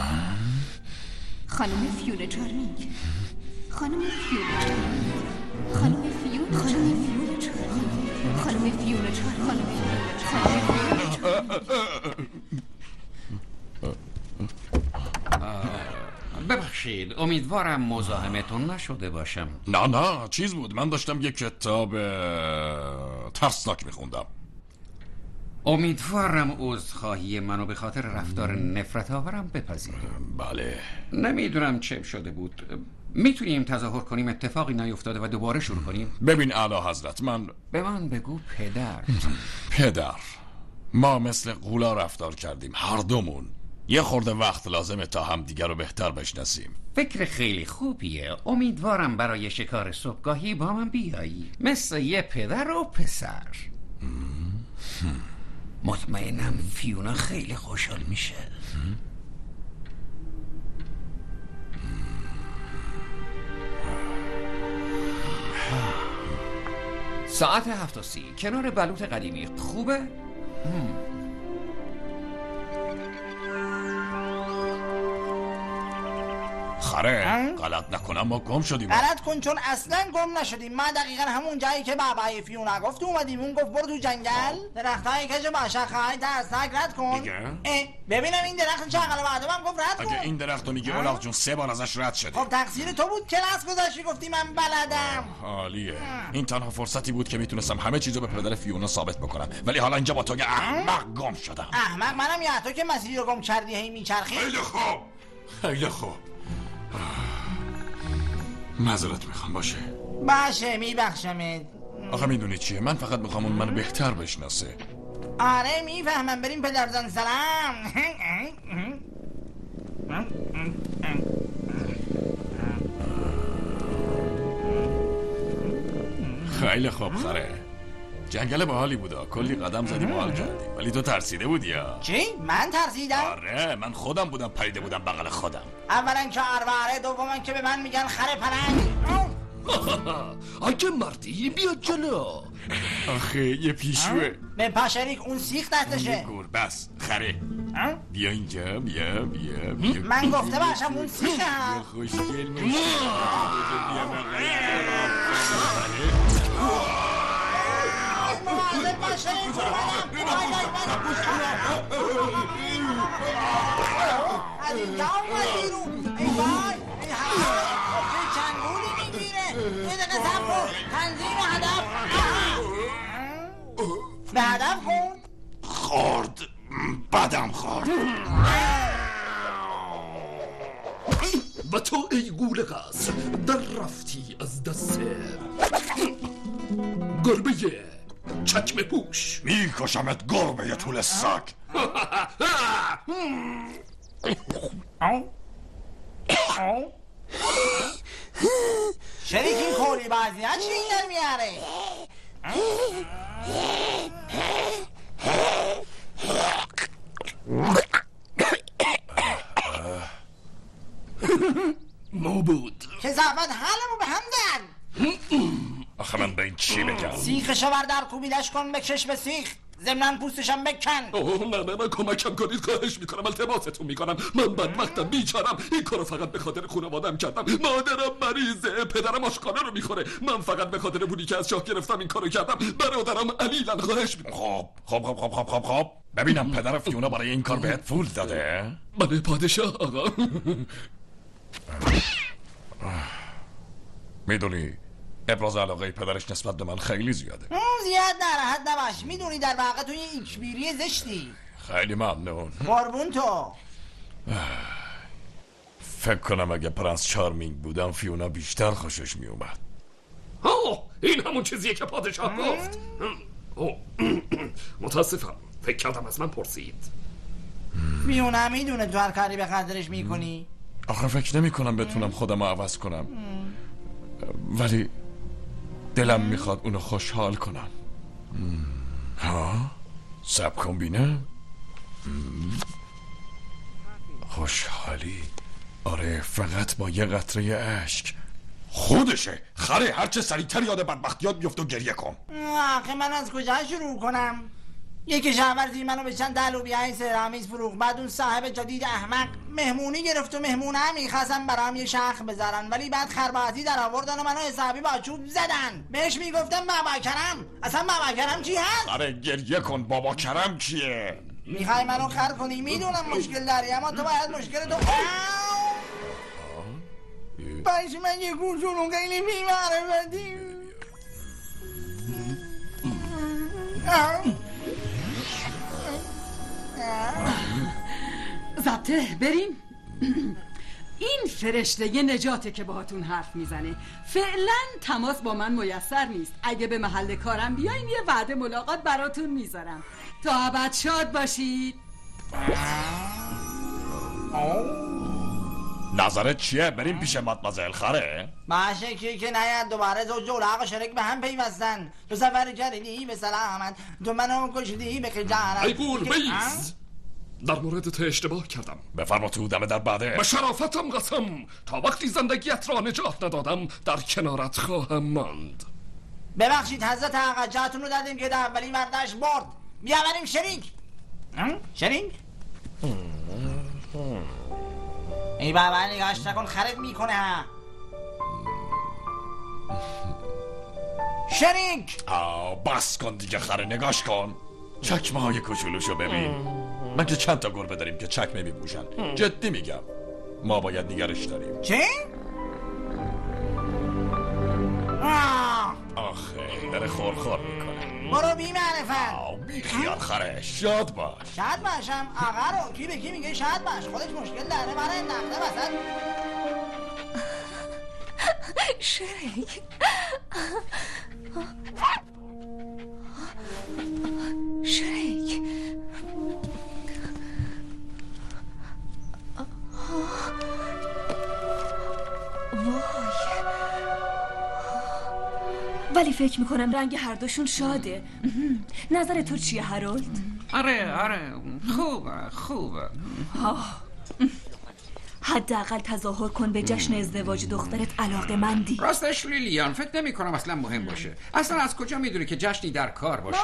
Speaker 7: خانم فیونا چارمینگ، خانم فیونا چارمینگ، خانم فیونا چارمینگ، خانم فیونا چارمینگ، خانم فیونا چارمینگ.
Speaker 3: ببخشید، امیدوارم مزاحمتون نشده باشم.
Speaker 5: نه چیز بود، من داشتم یک کتاب ترسناک میخوندم.
Speaker 3: امیدوارم عذرخواهی منو به خاطر رفتار نفرت آورم بپذیرید.
Speaker 5: بله.
Speaker 3: نمیدونم چه شده بود. میتونیم تظاهر کنیم اتفاقی نیفتاده و دوباره شروع کنیم؟
Speaker 5: ببین اعلی حضرت،
Speaker 3: به من بگو پدر.
Speaker 5: پدر، ما مثل غولا رفتار کردیم هر دومون. یه خورده وقت لازمه تا هم دیگر رو بهتر بشناسیم.
Speaker 3: فکر خیلی خوبیه. امیدوارم برای شکار صبحگاهی با من بیایی، مثل یه پدر و پسر. مطمئنم فیونا خیلی خوشحال میشه. ساعت 7:30 کنار بلوط قدیمی خوبه؟
Speaker 5: خره غلط نکنم ما گم شدیم.
Speaker 6: غلط کن، چون اصلا گم نشدیم. ما دقیقا همون جایی که بابای فیونا گفت اومدیم. اون گفت برو تو جنگل، درختای کج باشخای ترسناک رد کن. ببینم این درخت چقدر بعدم هم گفت رد کن.
Speaker 5: اگه این درختو میگی اولاغ جون 3 بار ازش رد شده.
Speaker 6: خب تقصیر تو بود، کلاس گذاشتی گفتی من بلدم.
Speaker 5: عالیه. این تنها فرصتی بود که میتونستم همه چیزو به پدر فیونا ثابت بکنم، ولی حالا اینجا با تو احمق گم شدم.
Speaker 6: احمق منم یا تو که مسیری رو گم کردی هی میچرخی.
Speaker 5: خیلی خوب معذرت میخوام. باشه
Speaker 6: میبخشمت.
Speaker 5: آخه میدونی چیه، من فقط میخوام اون منو بهتر بشناسه.
Speaker 6: آره میفهمم. بریم پدرزن سلام.
Speaker 5: خیلی خوب خره. جنگل باحالی بودا، کلی قدم زدیم و حال کردیم، ولی تو ترسیده بودی یا؟
Speaker 6: چی؟ من ترسیدم؟
Speaker 5: آره من خودم بودم، پریده بودم بغل خودم.
Speaker 6: اولا که آرواره، دوما که به من میگن خره پرنگ.
Speaker 13: اگه مردی بیا جلو.
Speaker 5: آخه یه پیشوه.
Speaker 6: به پاشریک اون سیخ دستشه.
Speaker 5: گور بس خره بیا اینجا. بیا
Speaker 6: من گفته باشم اون سیخه.
Speaker 5: خوشگل میشه.
Speaker 6: مواظب باشید. از اینجا اومد بیرون. ای وای، ای هوا چه چنگولی میگیره. یه دقیقه صبر کن. تنظیم هدف. به هدف کن.
Speaker 5: خورد بدم خورد.
Speaker 13: و تو ای گول قصر در رفتی از دست گربه چکمه پوش.
Speaker 5: میکشمت گربه طول سگ.
Speaker 6: شریک این کولی بازی ها چی این در میاره؟
Speaker 13: ما بود
Speaker 6: که زحمت حالمو به هم زد.
Speaker 5: آخه من به این چی بگم؟
Speaker 6: سیخشو بردار کوبیدش کن بکشش به سیخ، ضمناً پوستشم بکن.
Speaker 13: نه کمکم کنید، خواهش میکنم، التماستون میکنم. من بدبختم، بیچارم. این کارو فقط به خاطر خانواده‌ام کردم. مادرم مریضه، پدرم آشغاله رو میخوره. من فقط به خاطر پولی که از شاه گرفتم این کارو کردم. برادرم علیلن، خواهش میکنم.
Speaker 5: خب ببینم پدر فیونا برای این کار بهت پول داده؟
Speaker 13: بله پادشاه آقا.
Speaker 5: میدونی ابراز علاقه پدرش نسبت به من خیلی زیاده.
Speaker 6: زیاد ناراحت نباش، میدونی در واقع توی ایکشبیری زشتی.
Speaker 5: خیلی ممنون.
Speaker 6: قربون تو.
Speaker 5: فکر کنم اگه پرنس چارمینگ بودم فیونا بیشتر خوشش میومد.
Speaker 13: این همون چیزیه که پادشاه گفت. متاسفم، فکر کردم از من پرسید.
Speaker 6: میونه میدونه تو هر کاری به خاطرش میکنی.
Speaker 5: آخه فکر نمی کنم بتونم خودم رو عوض کنم، ولی دلم میخواد اونو خوشحال کنم. ها؟ سب کن بینه. خوشحالی؟ آره، فقط با یه قطره اشک. خودشه خره، هرچه سریعتر یاد بدبختیات بیفت و گریه کن.
Speaker 6: آخه من از کجا شروع کنم؟ یکی کشاورزی منو به چند لوبیای سرامیز فروخت، بعد اون صاحب جدید احمق مهمونی گرفت و مهمونه هم میخواستن برام یه شخ بذارن، ولی بعد خرباتی در آوردن و منو حسابی با چوب زدن. بهش میگفتم بابا کرم. اصلا بابا کرم چی هست؟
Speaker 5: آره گریه کن، بابا کرم کیه؟
Speaker 6: میخوای منو خر کنی؟ میدونم مشکل داری، اما تو باید مشکل تو باش. من یه گوشونو خیلی بی‌معرفتی.
Speaker 11: ضبطه بریم. این فرشته نجاته که باهاتون حرف میزنه. فعلا تماس با من میسر نیست. اگه به محل کارم بیاین یه وعده ملاقات براتون میذارم. تا ابد شاد باشید.
Speaker 5: نظرت چیه؟ بریم پیش مادمازل خره؟
Speaker 6: باشه که نیاد دوباره زوج و لعق شرک به هم پیوستن. تو سفر جریدی به سلامت، تو منو کشیدی به خجالت.
Speaker 13: ای گول بیز، در مورد تو اشتباه کردم.
Speaker 5: بفرما تو دم در بعده.
Speaker 13: به شرافتم قسم، تا وقتی زندگیت را نجات ندادم در کنارت خواهم ماند.
Speaker 6: ببخشید حضرت آقا، جاتون رو دادیم که در اولی برداشت برد. بیا بریم شرینگ. شرینگ؟ ای بابا نگاش نکن، خرید میکنه ها. شرینگ!
Speaker 5: بس کن دیگه خره، نگاش کن. چکمه های کوچولوشو ببین. من که چند تا گربه داریم که چکمه میپوشن. جدی میگم، ما باید نگرش داریم.
Speaker 6: چی؟
Speaker 5: آخه داره خورخور میکنه.
Speaker 6: برو بی معرفت.
Speaker 5: بی خیال خره، شاد باش.
Speaker 6: شاد باشم؟ آقا رو کی به کی میگه شاد باش؟ خودش مشکل داره، برای نقده وسط.
Speaker 7: شریک شریک وای،
Speaker 9: ولی فکر میکنم رنگ هر دوشون شاده. نظر تو چیه هارولد؟
Speaker 3: آره خوبه.
Speaker 9: حداقل تظاهر کن به جشن ازدواج دخترت علاقه‌مندی.
Speaker 3: راستش لیلیان فکر نمی کنم اصلا مهم باشه. اصلا از کجا میدونی که جشنی در کار باشه؟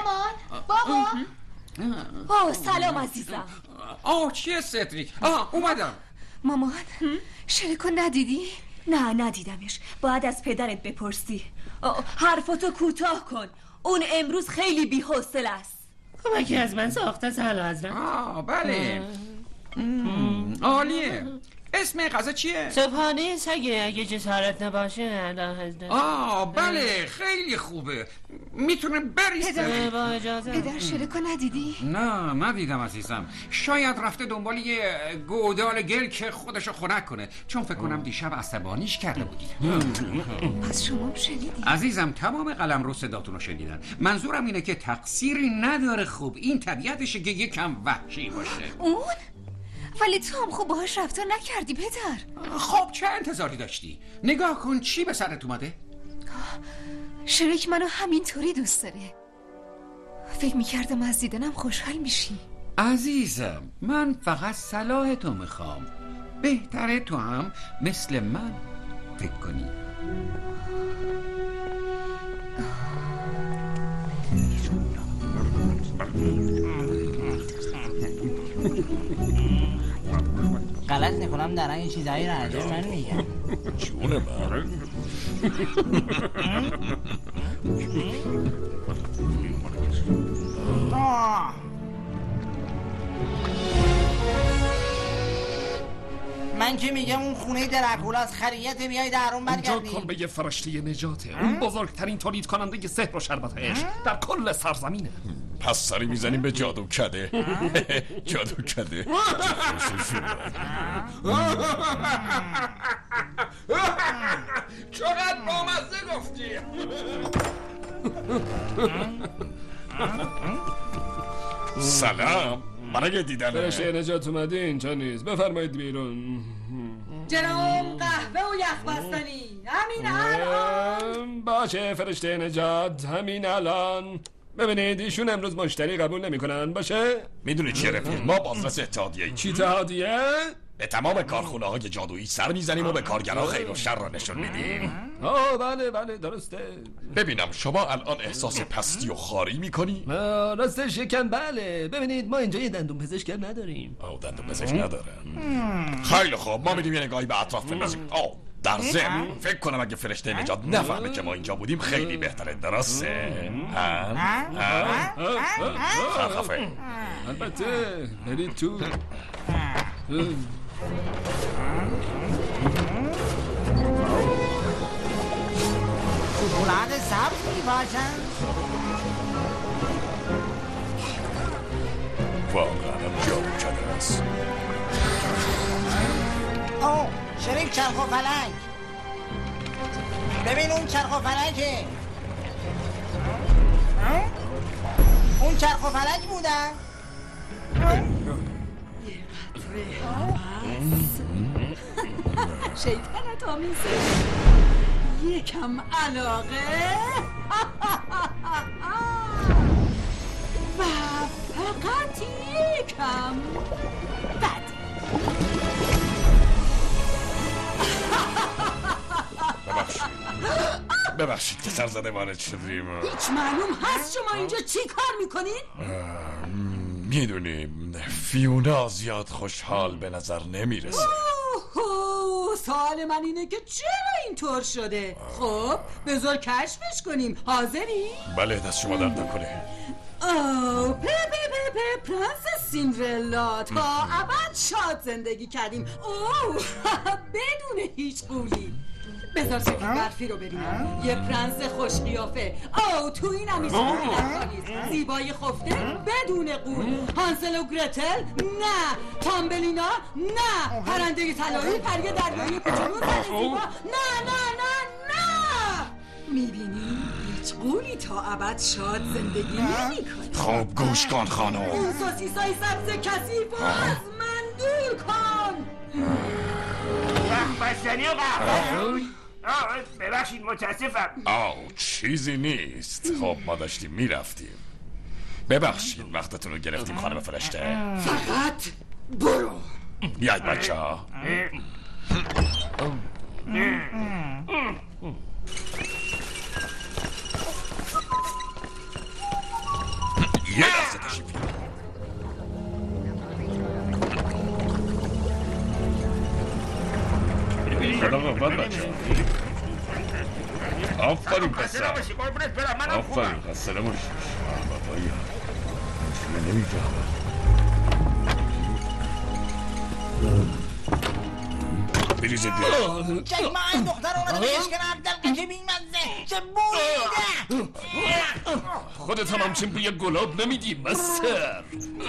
Speaker 9: بابا سلام عزیزم.
Speaker 3: چیه سدریک؟ اومدم.
Speaker 7: مامان شریکو ندیدی؟
Speaker 9: نه ندیدمش. باید از پدرت بپرسی. حرفاتو کوتاه کن، اون امروز خیلی بی‌حوصله است.
Speaker 8: کمکی از من ساخته سلام حضرت.
Speaker 3: بله. عالیه. اسم غذا چیه؟
Speaker 8: صبحانه سگه اگه جسارت نباشه.
Speaker 3: بله خیلی خوبه. میتونه بریسته.
Speaker 8: با اجازه.
Speaker 7: پدر شریکو ندیدی؟
Speaker 3: نه ندیدم عزیزم. شاید رفته دنبال یه گودال گل که خودشو خنک کنه، چون فکر کنم دیشب عصبانیش کرده بودی.
Speaker 7: پس شما شنیدی؟
Speaker 3: عزیزم تمام قلمرو صداتونو شنیدن. منظورم اینه که تقصیری نداره. خوب این طبیعتشه که یکم وحشی باشه.
Speaker 7: اون؟ ولی تو هم خوب باهاش رفتار نکردی پدر.
Speaker 3: خب چه انتظاری داشتی؟ نگاه کن چی به سرت اومده.
Speaker 7: شریک منو همینطوری دوست داره. فکر میکردم از دیدنم خوشحال میشی.
Speaker 3: عزیزم من فقط صلاح تو میخوام. بهتره تو هم مثل من فکر کنی.
Speaker 6: غلط نکنم دارن این چیزایی رو راجع من میگن.
Speaker 5: جون من.
Speaker 6: من که میگم اون خونه درکولاس خریت بیای درون برگردی.
Speaker 13: اونجا کلبه فرشته نجاته. اون بزرگترین تولید کننده سحر و شربت عشق در کل سرزمینه.
Speaker 5: پس سری میزنیم به جادو کده. جادو کده.
Speaker 3: چقدر بامزه گفتی.
Speaker 5: سلام، برای دیدن
Speaker 12: فرشته نجات اومده اینجا نیست. بفرمایید بیرون.
Speaker 11: جناب قهوه و یخ بستنی همین الان.
Speaker 12: باشه فرشته نجات، همین الان. ببینید ایشون امروز مشتری قبول نمیکنن. باشه؟
Speaker 5: میدونی چیه رفیق؟ ما بازرس اتحادیه.
Speaker 12: چی اتحادیه؟
Speaker 5: به تمام کارخونه های جادویی سر میزنیم و به کارگرها خیر و شر را نشون میدیم.
Speaker 12: بله درسته.
Speaker 5: ببینم شما الان احساس پستی و خاری میکنی؟
Speaker 12: راستش یکم بله. ببینید ما اینجا یه دندون پزشک نداریم.
Speaker 5: دندون پزشک ندارن. خیلی خوب، ما میریم یه نگاهی به اطراف بندازیم. در ضمن فکر کنم اگه فرشته نجات نفهمه که ما اینجا بودیم خیلی بهتره. درسته؟ خفه.
Speaker 12: البته برید تو.
Speaker 6: شکلات سبز میباشن.
Speaker 5: واقعا هم جادو کرده است.
Speaker 6: شریک چرخ و فلک. ببین اون چرخ و فلکه. اون چرخ و فلک بودن.
Speaker 11: شیطنت آمیزه. یکم علاقه و فقط یکم بد.
Speaker 5: ببخشید که سرزده وارد شدیم.
Speaker 11: هیچ معلوم هست شما اینجا چی کار میکنید؟
Speaker 5: میدونیم فیونا زیاد خوشحال به نظر نمیرسه.
Speaker 11: سوال من اینه که چرا اینطور شده؟ خب بذار کشفش کنیم. حاضری؟
Speaker 5: بله دست شما درد نکنه.
Speaker 11: پرنس سیندرلا تا ابد شاد زندگی کردیم. بدون هیچ قولی. بذار سکر برفی رو ببینم. یه پرنس خوش قیافه. تو این همیشه زیبای خفته بدون قول. هانسل و گرتل نه. تامبلینا نه. پرنده طلایی پری دریایی کوچولو زن زیبا نه. میبینی هیچ قولی تا ابد شاد زندگی نمی‌کنه.
Speaker 5: خب گوش کن خانم.
Speaker 11: اون سوسیسای سبز کثیف رو از من دور کن.
Speaker 15: بستنی و قهوه. ببخشید متاسفم.
Speaker 5: چیزی نیست. خب ما داشتیم میرفتیم. ببخشید وقتتون رو گرفتیم خانم فرشته.
Speaker 11: فقط برو.
Speaker 5: بیاید بچه ها. یه دسته تشریف آفرین پسر. آفرین خسته نباشی. بابایی من نمیفهمم. بریزید بیاد.
Speaker 6: چک ما این دختر اومده به اشکنم دلقه که بیمزه. چه بویده.
Speaker 12: خودت هم همچین بوی گلاب نمیدی مستر.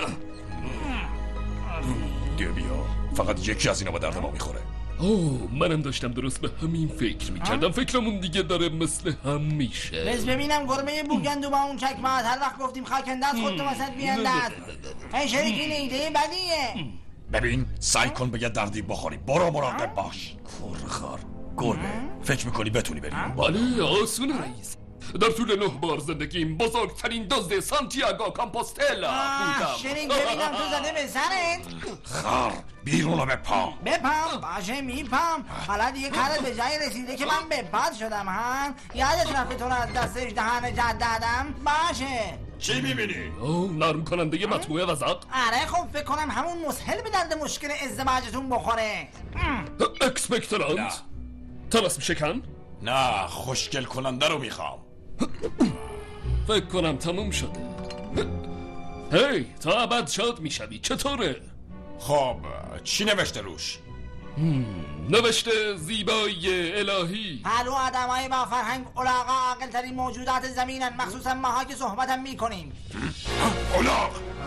Speaker 5: بیا فقط یکی از اینا با درد ما میخوره.
Speaker 12: منم داشتم درست به همین فکر میکردم. فکرمون دیگه داره مثل هم میشه.
Speaker 6: بس ببینم گربه بوگندو با اون چکمات. هر وقت گفتیم خاکنده از خودتو وسط بیانداز. این شریک این ایده بدیه.
Speaker 5: ببین سعی کن به یه دردی بخوری. برو مراقب باش. کورخار گربه فکر میکنی بتونی بری؟
Speaker 12: بله آسونه رئیس. در طول 9 بار زندگیم بزرگترین دزد سانتیاگو کامپوستلا بودم.
Speaker 6: شریک ببینم تو زده به سرت.
Speaker 5: خار بیرون رو بپام.
Speaker 6: باشه میپام. حالا دیگه کارت به جایی رسیده که من بپاد شدم ها. یادت رفته تو رو از دستش دهن جد دادم. باشه
Speaker 5: چی میبینی؟
Speaker 12: نرم کننده مطبوع وزق.
Speaker 6: آره خب فکر کنم همون مسهل به درد مشکل ازدواجتون بخوره.
Speaker 12: اکسپکترانت طلسم شکن؟
Speaker 5: نه خوشگل کننده رو میخوام.
Speaker 12: فکر کنم تموم شده. هی تا ابد شاد میشوی. چطوره؟
Speaker 5: خب چی نوشته روش؟
Speaker 12: نوشته زیبایی الهی.
Speaker 6: هلو آدم های با فرهنگ الاغا عاقل ترین موجودات زمینن. مخصوصا ماها که صحبتم میکنیم.
Speaker 5: الاغ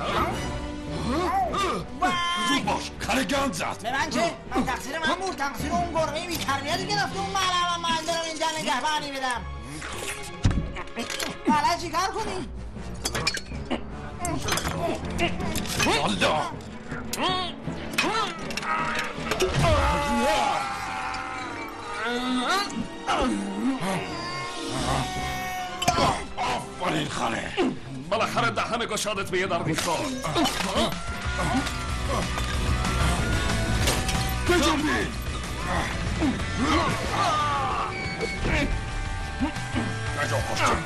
Speaker 5: زود باش کار گند زد.
Speaker 6: به من چه؟ من تقصیر من بود. تقصیر اون گرمه بی تربیتی که رفته اون معلم و معلم اینجا نگهبانی بدم. حالا چی کار کنیم؟
Speaker 5: والا آفرین خاله
Speaker 12: بالاخره دهن گشادت به یه در میخواد
Speaker 5: بجنبید نجا خوشتم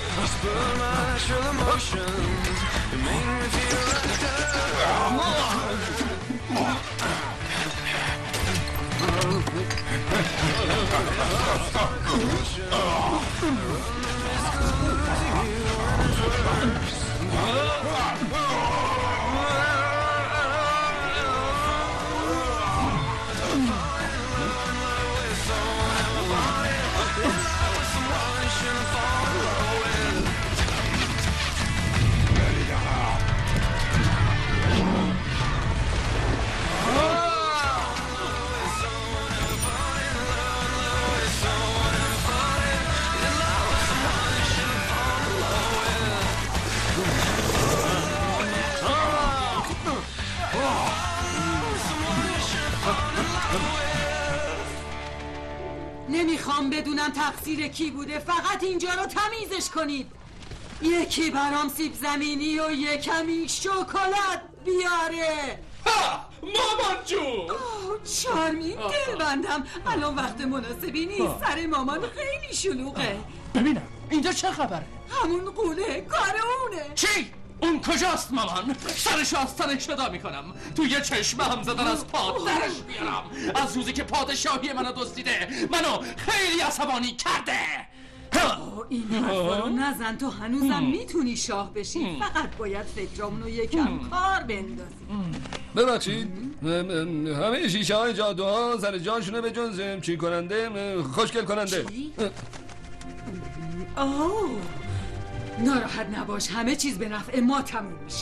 Speaker 11: نمیخوام بدونم تقصیر کی بوده، فقط اینجا رو تمیزش کنید. یکی برام سیب زمینی و یه کمی شکلات بیاره.
Speaker 12: مامان جون
Speaker 11: چارمین دلبندم، الان وقت مناسبی نیست، سر مامان خیلی شلوغه.
Speaker 2: ببینم اینجا چه خبره؟
Speaker 11: همون قوله کار اونه.
Speaker 2: چی؟ اون کجاست مامان؟ سرش آستانش جدا میکنم، توی چشمه هم زدن از پا درش بیارم. از روزی که پادشاهی منو دزدیده منو خیلی عصبانی کرده.
Speaker 11: این حرفا رو نزن، تو هنوزم میتونی شاه بشی، فقط باید فکرامونو یکم کار بندازی.
Speaker 12: ببخشید همه شیشه های جادو ها سر جانشونه به جز چی کننده خوشگل کننده.
Speaker 11: ناراحت نباش، همه چیز به نفع ما تموم میشه.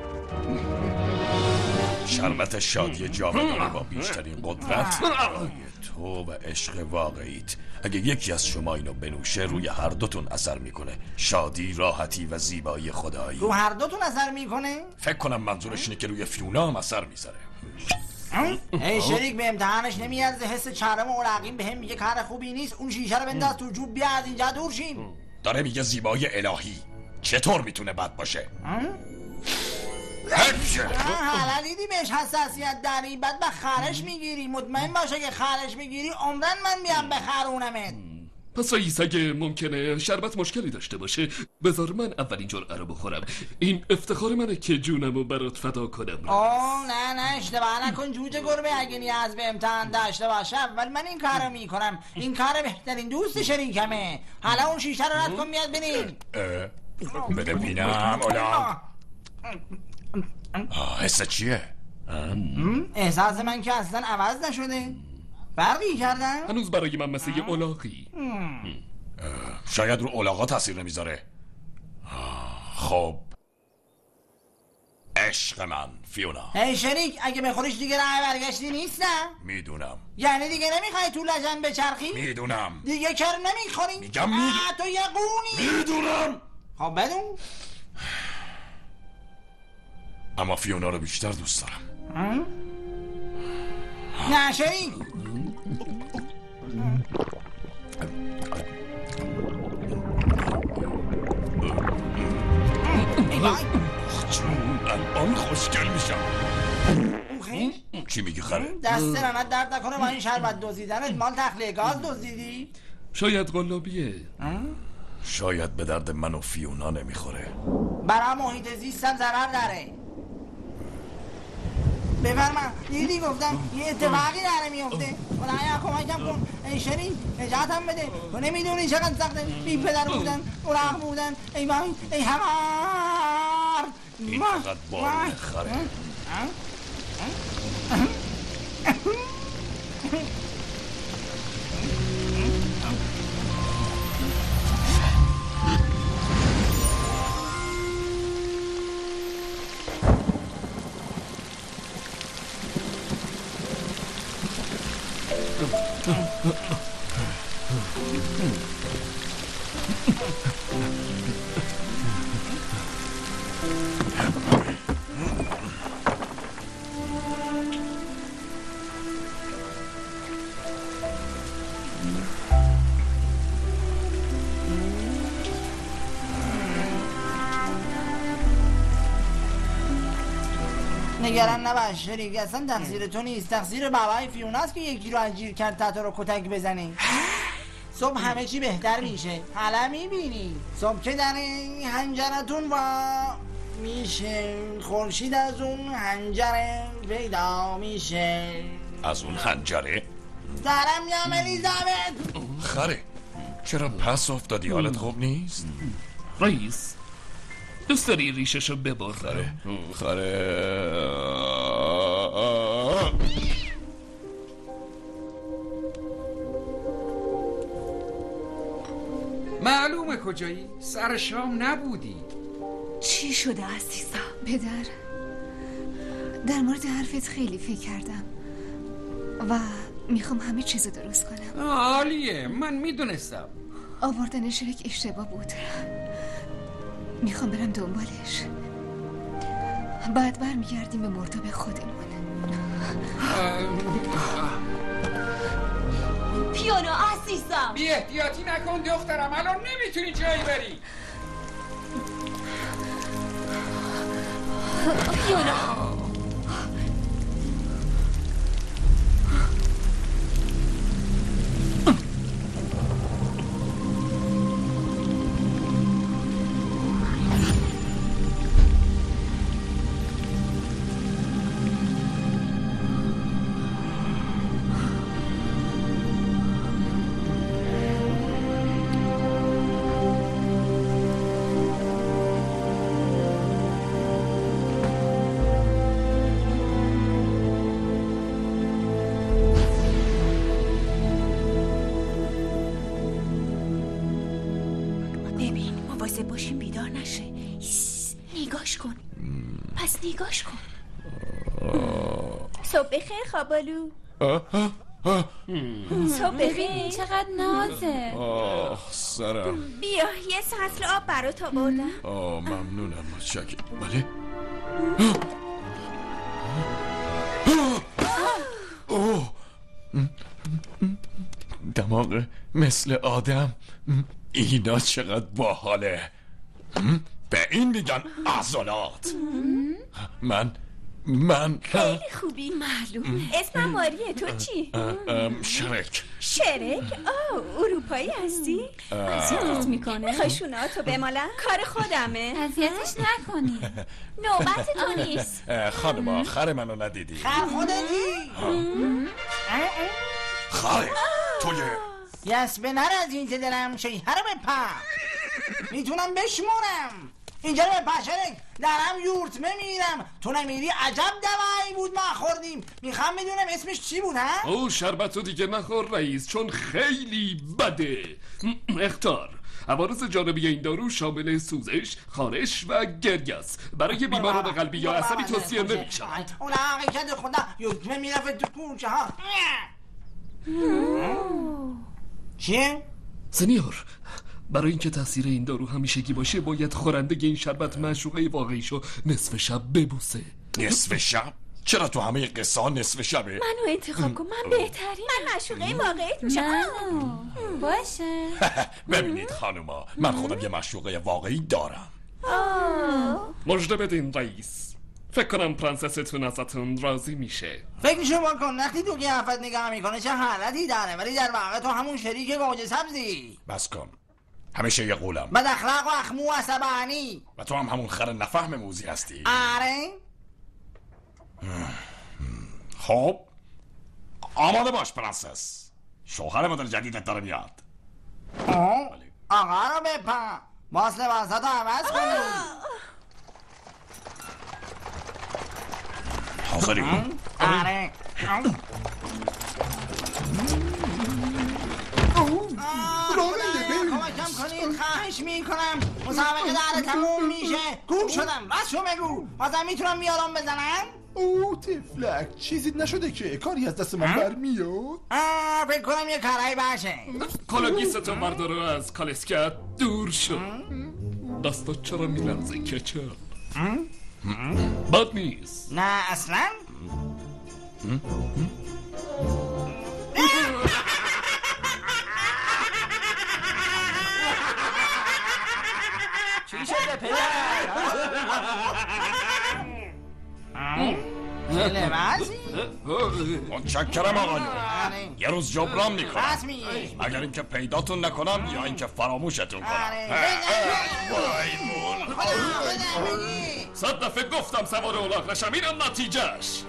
Speaker 5: شربت شادی جاودانه با بیشترین قدرت برای تو و عشق واقعیت. اگه یکی از شما اینو بنوشه روی هر دوتون اثر میکنه. شادی، راحتی و زیبایی خدایی.
Speaker 6: رو هر دوتون اثر میکنه؟
Speaker 5: فکر کنم منظورش اینه که روی فیونا هم اثر میذاره.
Speaker 6: ای شریک به امتحانش نمیارزه، حس چرم و رقیم به هم میگه کار خوبی نیست. اون شیشه رو بنداز تو جوب، بیا از اینجا دور شیم.
Speaker 5: داره میگه زیبایی الهی، چطور میتونه بد باشه؟
Speaker 6: حالا دیدی بهش حساسیت داری، بعد به خرش میگیری. مطمئن باشه که خرش میگیری عمرن من بیام بخرونمت.
Speaker 12: پس رئیس اگه ممکنه شربت مشکلی داشته باشه بذار من اولین جرعه رو بخورم. این افتخار منه که جونمو برات فدا کنم.
Speaker 6: نه اشتباه نکن جوجه گربه، اگه نیاز به امتحان داشته باشه اول من این کارو میکنم. این کار بهترین دوست شریکمه. حالا اون شیشه رو رد کن میاد ببین.
Speaker 5: بده بینم اولا. حس چیه؟
Speaker 6: احساس من که اصلا عوض نشده، فرقی کردن؟
Speaker 12: هنوز برای من مثل یه اولاغی.
Speaker 5: شاید رو اولاغا تاثیر نمیذاره. خب عشق من فیونا.
Speaker 6: هی شریک، اگه بخوریش دیگه راه برگشتی نیست نه؟
Speaker 5: میدونم.
Speaker 6: یعنی دیگه نمیخوای تو لجن بچرخی؟
Speaker 5: میدونم.
Speaker 6: دیگه کر نمیخوری؟
Speaker 5: میگم میدونم.
Speaker 6: تو یه قونی.
Speaker 5: میدونم.
Speaker 6: خب بدون.
Speaker 5: اما فیونا رو بیشتر دوست دارم.
Speaker 6: نه شریک.
Speaker 5: الان خوشگل میشم.
Speaker 6: خیلی؟
Speaker 5: چی میگی خره؟
Speaker 6: دست رنت درد نکنه با این شربت دزدیدنت. مال تخلیه گاز دزدیدی؟
Speaker 12: شاید قلابیه.
Speaker 5: شاید به درد من و فیونا نمیخوره.
Speaker 6: برای محیط زیستم ضرر داره. بفرما، دیدی گفتم یه اتفاقی داره میفته. خدایا کمکم کن. ای شریک نجاتم بده. تو نمیدونی چقدر سخته بی پدر بودن، اولاغ بودن. ای وای، ای همار.
Speaker 5: این فقط بارون خره.
Speaker 6: نگران نباش شریک، اصلا تقصیر تو نیست، تقصیر بابای فیوناست که یکی رو اجیر کرد تا تو رو کتک بزنه. صبح همه چی بهتر میشه، حالا میبینی صبح که در هنجرتون و میشه خورشید از اون هنجره پیدا میشه.
Speaker 5: از اون هنجره؟
Speaker 6: دارم میام الیزابت.
Speaker 5: خره چرا پس افتادی؟ حالت خوب نیست؟
Speaker 12: رئیس دوست داری ریششو ببر؟
Speaker 5: خره
Speaker 3: معلومه کجایی؟ سر شام نبودی.
Speaker 9: چی شده عزیزم؟
Speaker 7: پدر در مورد حرفت خیلی فکر کردم و میخوام همه چیزو درست کنم.
Speaker 3: عالیه، من میدونستم
Speaker 7: آوردن شریک اشتباه بود. میخوام برم دنبالش، بعد برمیگردیم به مرتبه خودمون.
Speaker 11: پیانو عزیزم
Speaker 3: بی احتیاطی نکن دخترم، الان نمیتونی جایی بری.
Speaker 11: پیانو
Speaker 9: باشیم بیدار نشه. نگاش کن، پس نگاش کن. صبح بخیر خوابالو. صبح بخیر.
Speaker 14: چقدر نازه.
Speaker 5: سرم.
Speaker 9: بیا یه سطل آب برات آوردم.
Speaker 5: ممنونم، متشکرم. بله. دماغ مثل آدم. اینا چقدر باحاله. به این میگن عضلات. من
Speaker 9: خیلی خوبی. معلوم. اسمم ماریه، تو چی؟
Speaker 5: شرک.
Speaker 9: شرک؟ اروپایی هستی؟ اذیتت میکنه؟ میخوای شونهاتو بمالم؟ کار خودمه.
Speaker 14: اذیتش نکنی.
Speaker 9: نوبت تو نیست.
Speaker 5: خانم خر منو ندیدی؟
Speaker 6: خر خودتی؟
Speaker 5: خره توی
Speaker 6: یس به نر از این دلم شیهر بپا. میتونم بشمونم. اینجا رو بپا شرک. درم یورتمه میرم. تو نمیری عجب دوایی بود ما خوردیم. میخوام بدونم اسمش چی بود ها؟
Speaker 12: او شربتو دیگه نخور رئیس، چون خیلی بده. اخطار عوارض جانبی این دارو شامل سوزش، خارش و گریه است. برای بیماران قلبی یا عصبی توصیه نمی‌شود.
Speaker 6: اون حقیقت خدا یورتمه میرفت تو کوچه ها. چیه؟
Speaker 12: سنیور، برای اینکه تاثیر این دارو همیشگی باشه باید خورنده این شربت معشوقه واقعیشو نصف شب ببوسه.
Speaker 5: نصف شب؟ چرا تو همه قصه ها نصف شبه؟
Speaker 9: منو انتخاب کن، من بهترین. من معشوقه واقعیت میشم.
Speaker 14: باشه.
Speaker 5: ببینید خانوما، من خودم یه معشوقه واقعی دارم.
Speaker 12: مژده بدین رئیس. فکر کنم پرنسستون ازتون راضی میشه.
Speaker 6: فکرشو بکن، وقتی تو قیافت نگاه میکنه چه حالتی داره، ولی در واقع تو همون شریک گوجه سبزی.
Speaker 5: بس کن، همیشه یه قولم.
Speaker 6: بد اخلاق و اخمو و عصبانی.
Speaker 5: و تو هم همون خر نفهم موزی هستی.
Speaker 6: آره.
Speaker 5: خب آماده باش پرنسس، شوهر مادر جدیدت داره میاد.
Speaker 6: آقا رو بپا، باز لباساتو عوض کنی.
Speaker 5: حاضری؟
Speaker 6: آره. کمکم کنید خواهش میکنم. مسابقه داره تموم میشه. گم شدم، راستشو بگو. بازم میتونم میارم بزنم؟
Speaker 16: او تفلک، چیزی نشده که کاری از دست من برمیاد.
Speaker 6: فکر کنم یه کارایی باشه.
Speaker 12: کلاگیستو بردار و از کالسکت دور شد. دستات چرا میلرزه کچه؟ بد نیست.
Speaker 6: نه اصلا.
Speaker 15: چی شده پدر؟
Speaker 6: چه لباسی؟
Speaker 5: متشکرم آقایون. یه روز جبران میکنم.
Speaker 6: رسمی.
Speaker 5: اگر اینکه پیداتون نکنم یا اینکه فراموشتون کنم.
Speaker 12: صد دفعه گفتم سوار الاغ نشم، اینم نتیجهش.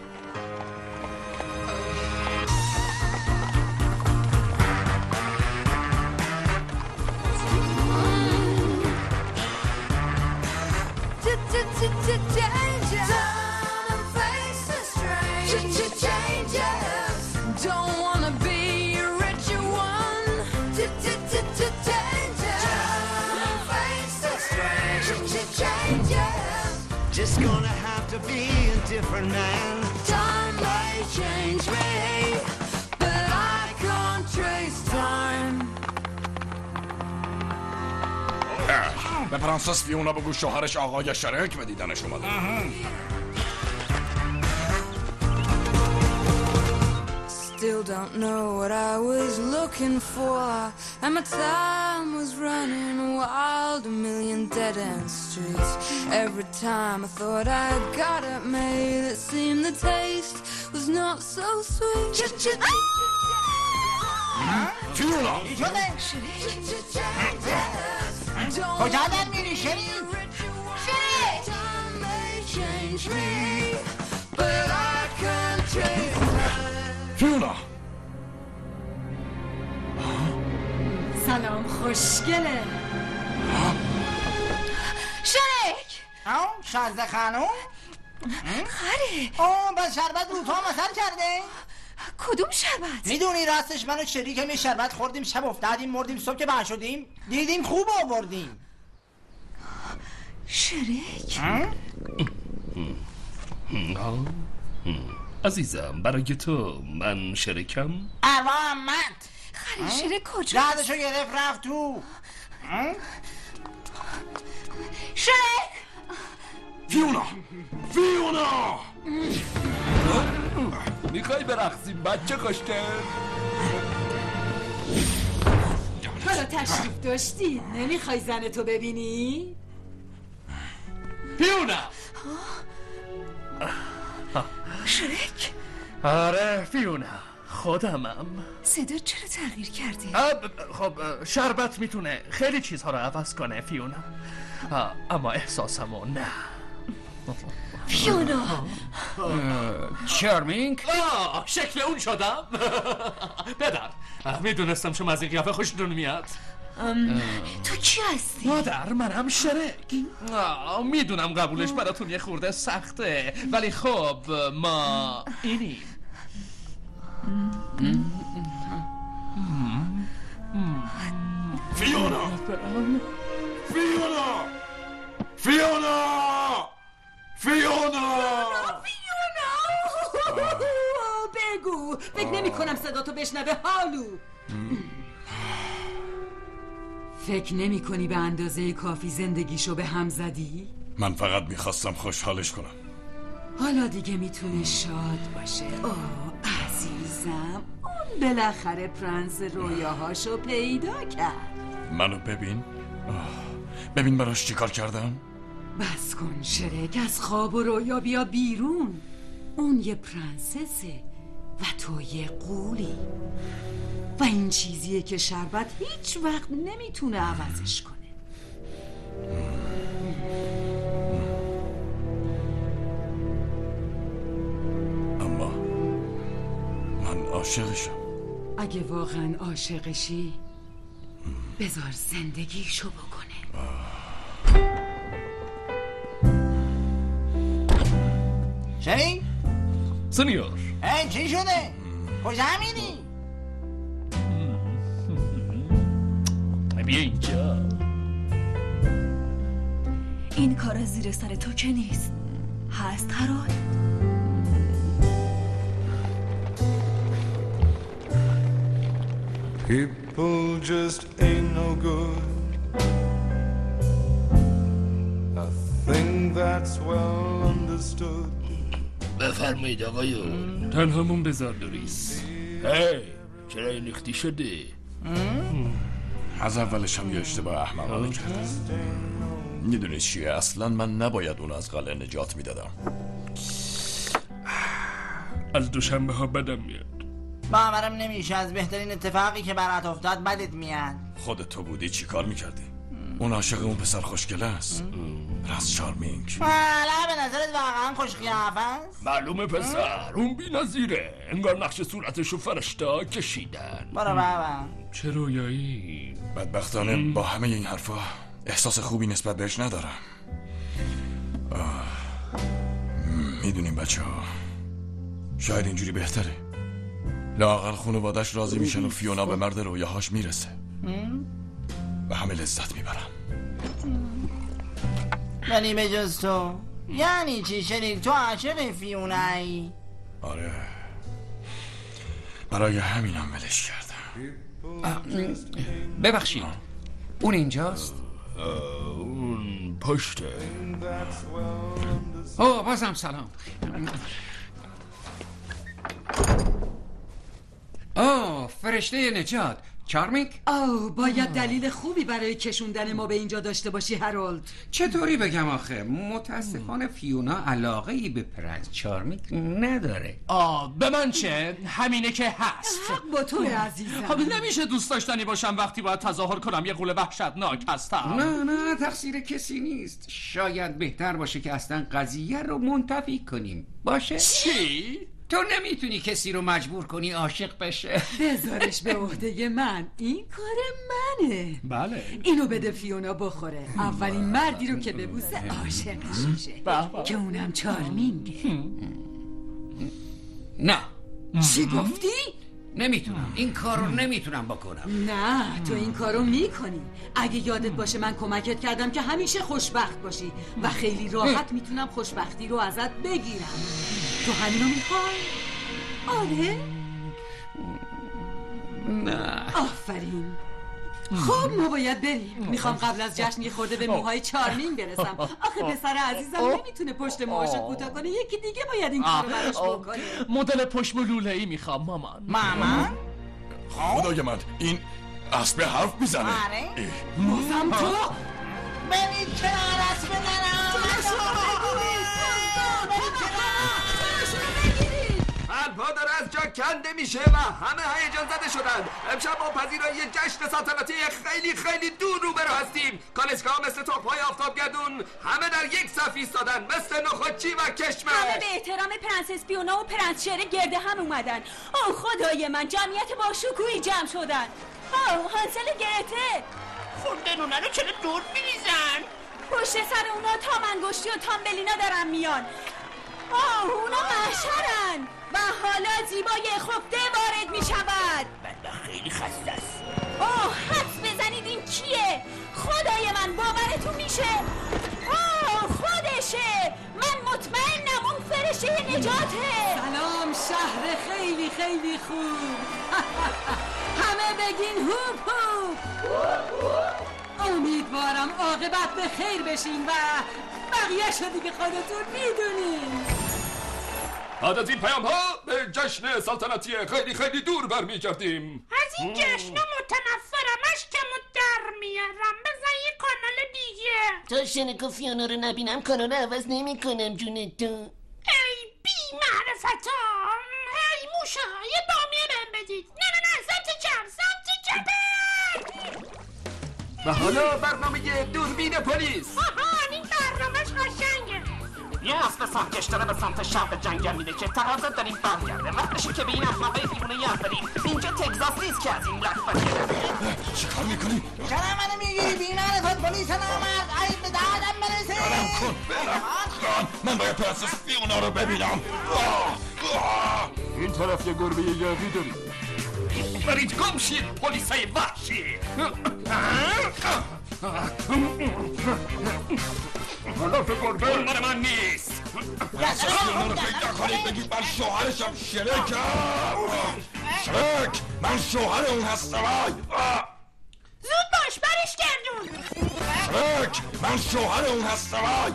Speaker 4: Just gonna have to be a different man. Time may change me, but I can't trace time.
Speaker 5: به پرنسس فیونا بگو شوهرش آقای شرک به دیدنش اومده.
Speaker 10: Still don't know what I was looking for, and my time was running wild, a million dead-end streets. Every time I thought I got it made, it seemed the taste was not so sweet.
Speaker 5: فیونا
Speaker 6: کجا در میری شریف؟
Speaker 5: فیونا
Speaker 11: سلام خوشگله.
Speaker 6: شرک شازده خانوم؟
Speaker 9: خره
Speaker 6: بس شربت رو تو هم اثر کرده؟
Speaker 9: کدوم شربت؟
Speaker 6: میدونی راستش من و شریکم یه شربت خوردیم، شب افتادیم مردیم، صبح که بر شدیم دیدیم خوب آوردیم.
Speaker 9: شرک؟
Speaker 12: عزیزم برای تو من شرکم.
Speaker 6: اروا احمد
Speaker 9: خره شرک کجا؟
Speaker 6: دردشو گرفت رفت تو. شرک
Speaker 5: فیونا
Speaker 12: میخوای برقصیم بچه خوشگل؟
Speaker 11: حالا تشریف داشتی نمیخوای زنتو ببینی؟
Speaker 2: فیونا
Speaker 9: شرک؟
Speaker 2: آره فیونا خودمم.
Speaker 9: صدا چرا تغییر کردی؟
Speaker 2: خب شربت میتونه خیلی چیزها رو عوض کنه فیونا، اما احساسمو نه.
Speaker 9: فیونا
Speaker 3: چارمینگ؟
Speaker 2: شکل اون شدم. پدر میدونستم شما از این قیافه خوشتون میاد.
Speaker 9: تو کی هستی؟
Speaker 2: مادر منم شرک. میدونم قبولش براتون یه خورده سخته، ولی خب ما اینیم.
Speaker 5: فیونا
Speaker 11: بگو فکر نمی کنم صدا تو بشنوه حالو. فکر نمی کنی به اندازه کافی زندگیشو به هم زدی؟
Speaker 5: من فقط میخواستم خوشحالش کنم.
Speaker 11: حالا دیگه میتونه شاد باشه. عزیزم اون بالاخره پرنس رویاهاشو پیدا کرد.
Speaker 5: منو ببین براش چیکار کردم؟
Speaker 11: بس کن شرک، از خواب و رویا بیا بیرون. اون یه پرنسسه و تو یه غولی و این چیزیه که شربت هیچ وقت نمیتونه عوضش کنه.
Speaker 5: اما من عاشقشم.
Speaker 11: اگه واقعا عاشقشی بذار زندگیشو بکنه.
Speaker 6: شریک؟
Speaker 12: سنیور
Speaker 6: چی شده؟ کجا میری؟
Speaker 12: بیا اینجا.
Speaker 9: این کار زیر سر تو که نیست، هست هرال؟
Speaker 4: People just ain't no good. I think that's well understood.
Speaker 12: بفرمایید آقایون. تنهامون بذار دوریس. چرا این ریختی شده؟
Speaker 5: از اولش هم یه اشتباه احمقانه کردم. میدونی چیه؟ اصلا من نباید اون از قلعه نجات میدادم.
Speaker 12: از دوشنبه ها بدم میاد.
Speaker 6: باورم نمیشه از بهترین اتفاقی که برات افتاد بدت میاد.
Speaker 5: خودت تو بودی چی کار میکردی؟ اون عاشق اون پسر خوشگله است. پرنس چارمینگ.
Speaker 6: حالا به نظرت واقعا خوش قیافه است؟
Speaker 12: معلومه پسر، اون بی نظیره. انگار نقش صورتشو فرشته کشیدن.
Speaker 6: برو بابا.
Speaker 12: چه رویایی؟
Speaker 5: بدبختانه با همه این حرفا احساس خوبی نسبت بهش ندارم. میدونیم بچه ها، شاید اینجوری بهتره. لااقل خانوادش راضی میشن و فیونا به مرد رویاهاش میرسه و همه لذت میبرن.
Speaker 6: ولی به جز تو یعنی چی شریک؟ تو عاشق فیونایی؟
Speaker 5: آره، برای همینم ولش کردم.
Speaker 3: ببخشید، اون اینجاست؟
Speaker 12: اون پشته.
Speaker 3: بازم سلام. فرشته نجات، چارمینگ؟
Speaker 11: باید دلیل خوبی برای کشوندن ما به اینجا داشته باشی هارولد.
Speaker 3: چطوری بگم آخه؟ متاسفانه فیونا علاقه ای به پرنس چارمینگ نداره.
Speaker 2: به من چه؟ همینه که هست.
Speaker 11: حق با تو عزیزم.
Speaker 2: نمیشه دوست داشتنی باشم وقتی باید تظاهر کنم یه غول وحشتناک هستم.
Speaker 3: نه تقصیر کسی نیست. شاید بهتر باشه که اصلا قضیه رو منتفی کنیم. باشه؟
Speaker 2: چی؟
Speaker 3: تو نمیتونی کسی رو مجبور کنی عاشق بشه.
Speaker 11: بذارش به عهده من، این کار منه.
Speaker 2: بله.
Speaker 11: اینو بده فیونا بخوره. اولین مردی رو که ببوسه عاشقش میشه، که اونم چارمینگه.
Speaker 3: نه.
Speaker 11: چی گفتی؟
Speaker 3: نمیتونم، این کارو نمیتونم بکنم.
Speaker 11: نه، تو این کارو میکنی. اگه یادت باشه من کمکت کردم که همیشه خوشبخت باشی و خیلی راحت میتونم خوشبختی رو ازت بگیرم. تو همینو میخوای؟ آره؟
Speaker 3: نه.
Speaker 11: آفرین. خب ما باید بریم. میخوام قبل از جشن یه خورده به موهای چارمینگ برسم. آخه پسر عزیزم نمیتونه پشت موهاشو کوتاه کنه، یکی دیگه باید این کارو براش بکنه.
Speaker 2: مدل پشم لوله‌ای میخوام مامان.
Speaker 6: مامان؟
Speaker 5: خدای من، این اسب حرف میزنه.
Speaker 11: بازم تو؟
Speaker 6: ببین چرا اسب دارم.
Speaker 13: قلب‌ها داره از جا کنده میشه و همه هیجان زده شدند. امشب با پذیرایی جشن سلطنتی خیلی خیلی دور روبرو هستیم. کالسکه‌ها مثل توپ‌های آفتابگردون همه در یک صف ایستادن، مثل نخودچی و کشمش.
Speaker 9: همه به احترام پرنسس فیونا و پرنس شری گرد هم اومدن. خدای من، جمعیت با شکوهی جمع شدن. هانسل گرته
Speaker 15: خوندن رو چرا دور میریزن؟
Speaker 9: پشت سر اونا تام انگشتی و تامبلینا دارن میان. اونا محشرن و حالا زیبای خفته وارد می شود.
Speaker 15: بدبخت خیلی خسته است.
Speaker 9: حدس بزنید این کیه؟ خدای من، باورتون میشه؟ خودشه. من مطمئنم اون فرشته نجاته.
Speaker 11: سلام شهر خیلی خیلی خوب. همه بگین هوپ هوپ. امیدوارم عاقبت به خیر بشین و بقیه شو دیگه خودتون میدونین.
Speaker 13: بعد از این پیام ها به جشن سلطنتی خیلی خیلی دور برمیگردیم.
Speaker 15: از این جشن متنفرم، اشکمو در میارم. بزن یه کانال دیگه.
Speaker 17: تا شنکو فیونا رو نبینم کانال عوض نمی کنم جونتون.
Speaker 15: ای بی معرفتان، ای موشه های بامیه من بدید. نه سمت چپ.
Speaker 13: و حالا برنامه دوربین پلیس.
Speaker 15: این برنامهش قشنگه.
Speaker 8: یه اسب سرکش داره به سمت شرق جنگل میده که تقاضا داریم برگرده. وقتشه که به این احمقای دیوونه یاد بریم. اینجا تگزاس نیست که از این لطفت
Speaker 5: چی کار میکنی؟
Speaker 6: چرا منو میگیری؟ بیمارت پلیس نامرد. ای به دادم برسه.
Speaker 5: برم کن برم. من باید پرنسس فیونا رو ببینم.
Speaker 13: این طرف یه گربه یاقی داریم.
Speaker 8: برید گم شید پلیسای وحشی.
Speaker 13: حالا فکر گربه
Speaker 8: مال من نیست.
Speaker 5: فیونا رو پیدا کنید بگید من شوهرشم شرکم. شرک، من شوهر اون هستم.
Speaker 15: زود باش، برش گردون.
Speaker 5: شرک، من شوهر اون هستم.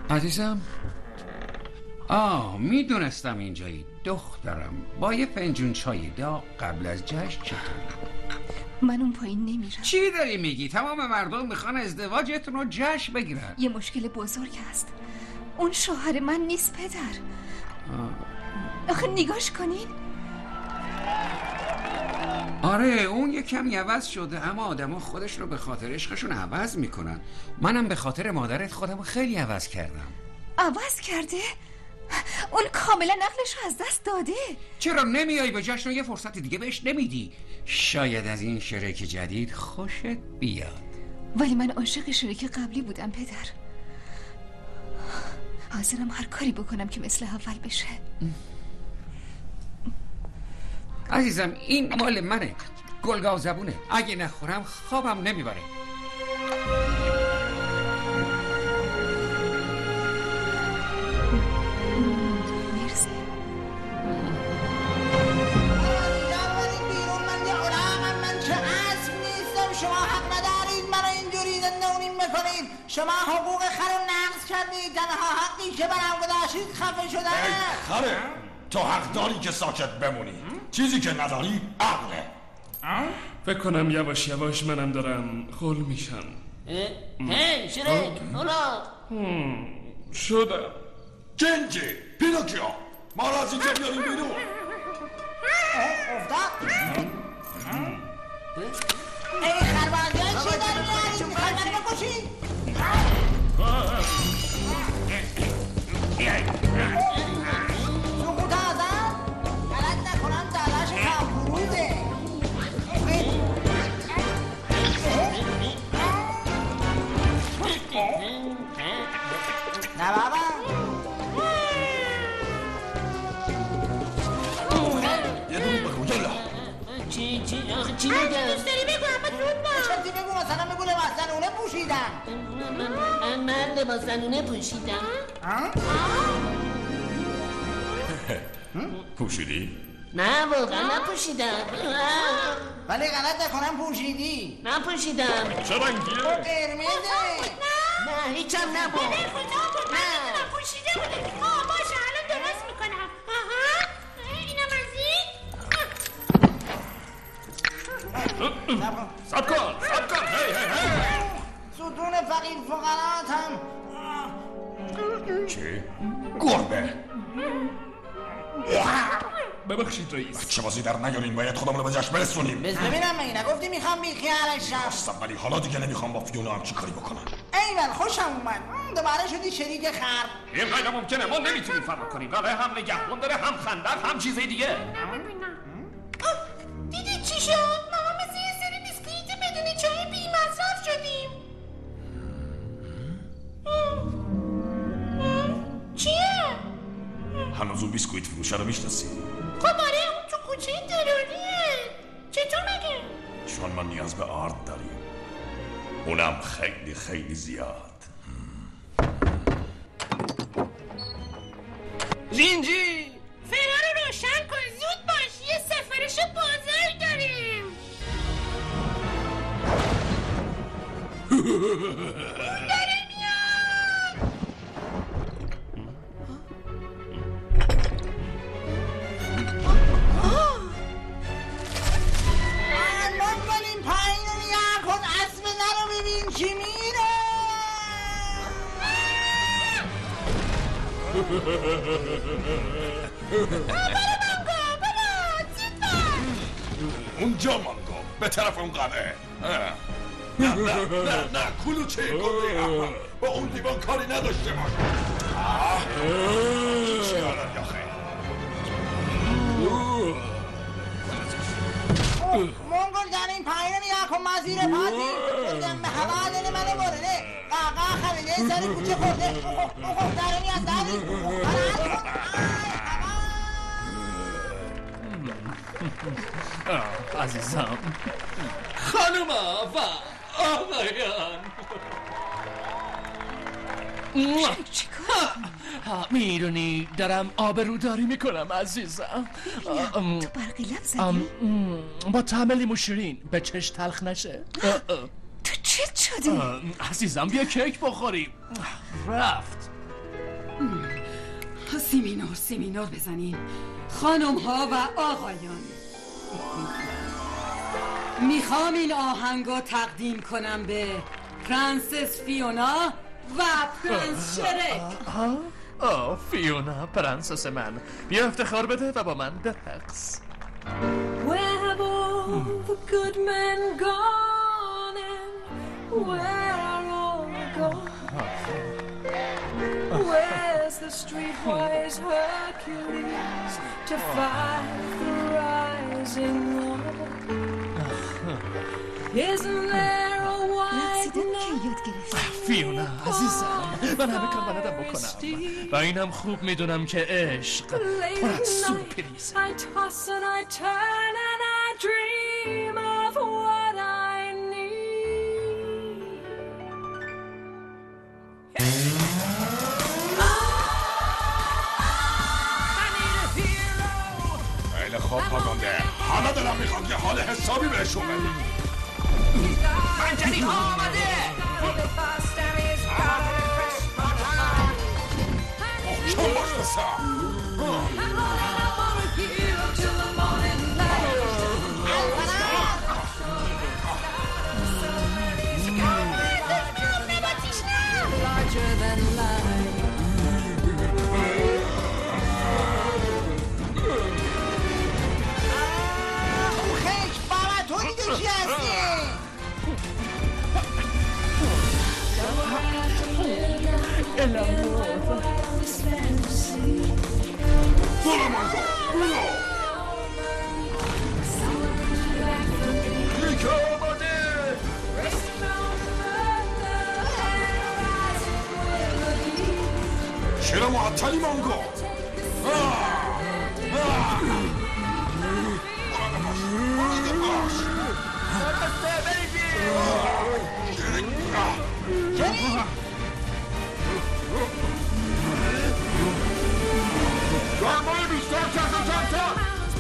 Speaker 3: عزیزم میدونستم اینجایی دخترم. با یه فنجون چای داغ قبل از جشن چطوری؟
Speaker 7: من اون پایین نمیرم.
Speaker 3: چی داری میگی؟ تمام مردم میخوان ازدواجتون رو جشن بگیرن.
Speaker 7: یه مشکل بزرگ هست. اون شوهر من نیست پدر. آخه نگاش کنین.
Speaker 3: آره اون یه کمی عوض شده، اما آدما خودش رو به خاطر عشقشون عوض میکنن. منم به خاطر مادرت خودم رو خیلی عوض کردم.
Speaker 7: عوض کرده؟ اون کاملا عقلش رو از دست داده.
Speaker 3: چرا نمیایی به جشن و یه فرصت دیگه بهش نمیدی؟ شاید از این شریک جدید خوشت بیاد.
Speaker 7: ولی من عاشق شریک قبلی بودم پدر. حاضرم هر کاری بکنم که مثل اول بشه.
Speaker 3: عزیزم این مال منه، گلگاو زبونه. اگه نخورم خوابم نمیبره.
Speaker 7: مرسی.
Speaker 6: من چه اسب نیستم، شما حق ندارید منو اینجوری زندونیم بکنید. شما حقوق خر رو نقض کردید. تنها حقی که برام گذاشتید خفه شدن.
Speaker 5: خره تو حق داری که ساکت بمونی. چیزی که نداری عقله.
Speaker 12: فکر کنم یواش یواش منم دارم خل میشم.
Speaker 17: هی شرک اولا
Speaker 12: شدم.
Speaker 5: جنجی پینوکیو ما را از اینجا بیاریم بیرون.
Speaker 6: افتاد ای خربازی های چی داری میارید؟ میخوای منو بکشید؟ سقوط آزم غلط نکنم تلاش کامپروزه. نه بابا
Speaker 5: یه دروب بگو یلا.
Speaker 17: چی
Speaker 6: دوست داری بگو اما درود باش. چرتی بگو مثلا بگو لباس زنونه پوشیدم.
Speaker 17: من لباس زنونه پوشیدم.
Speaker 5: پوشیدی؟
Speaker 17: نه واقعا نپوشیدم.
Speaker 6: ولی غلط نکنم پوشیدی.
Speaker 17: نپوشیدم.
Speaker 12: چه رنگیه؟
Speaker 6: قرمزه.
Speaker 17: نه هیچم نبود.
Speaker 15: من پوشیده بوده. باشه الان درست میکنم. اینم از این.
Speaker 12: سب کن هی
Speaker 6: ستون فقیر فقرات هم.
Speaker 5: چی؟ گربه.
Speaker 12: ببخشید رئیس.
Speaker 5: چه بازی در نیارین، باید خودمون رو به جشن برسونیم.
Speaker 6: ببینم مگه نگفتی میخوام بی خیالش شم.
Speaker 5: ولی حالا دیگه نمیخوام با فیونا هم چی کاری بکنم.
Speaker 6: ایول خوشم اومد. دوباره شدی شریک خر.
Speaker 2: این غیر ممکنه، ما نمیتونیم فرار کنیم. بله هم نگهبان داره، هم خندق، هم چیز دیگه.
Speaker 15: دیدی چی شد؟ ما مثل یه سری بیسکویت بدون چای بی مصرف شدیم. چیه؟
Speaker 5: هنوز اون بیسکویت فروشه رو میشناسی؟
Speaker 15: خب آره اون تو کوچه تروریه. چطور مگه؟
Speaker 5: چون ما نیاز به آرد داریم، اونم خیلی خیلی زیاد.
Speaker 2: جینجی
Speaker 15: فرا رو روشن کن، زود باش، یه سفارش بازار داریم. داره میاد.
Speaker 6: منگلیم پایین رو نگاه کن، اسب نرو ببین چی میره.
Speaker 5: اونجا مانگو به طرف اون قلعه. نه کلوچه گنده با اون دیوان کاری نداشته باش. چی حالا یاخه
Speaker 6: منگل در این پایین رو نگاه کن، ما زیر پاتی بردم به هوا دل منو برده. قاقا خریده سر کوچه خورده. اوه در میاد
Speaker 2: عزیزم
Speaker 12: خانوما و آقایان،
Speaker 2: میدونی دارم آبروداری میکنم عزیزم.
Speaker 7: تو برقی لب زدی؟
Speaker 2: با طعم لیمو شیرین به چش تلخ نشه.
Speaker 7: تو چت شدی؟
Speaker 2: عزیزم بیا کیک بخوریم. رفت
Speaker 11: سیمینور بزنین خانم ها و آقایان. میخوام این آهنگو تقدیم کنم به پرنسس فیونا و پرنس شرک.
Speaker 2: فیونا پرنسس من، بیا افتخار بده و با من برقص.
Speaker 10: Where have all the good men gone and where are all gone? Where's the streetwise Hercules to fight the rising water? Isn't there a white
Speaker 2: فیونا عزیزم، من همه کار بلدم بکنم و اینم خوب میدونم که عشق پر از سورپریز.
Speaker 10: I toss and I turn and I dream of what I need.
Speaker 13: خیلی خوب پاگانده، حالا دارم میخوام که حال حسابی بهشون بدیم.
Speaker 8: منجنیق آمده.
Speaker 13: چون باش بسم
Speaker 6: خیش بابا تو دیگه چی هستی؟
Speaker 13: چرا معطلی مانگو؟
Speaker 4: گرمای بیشتر کمتر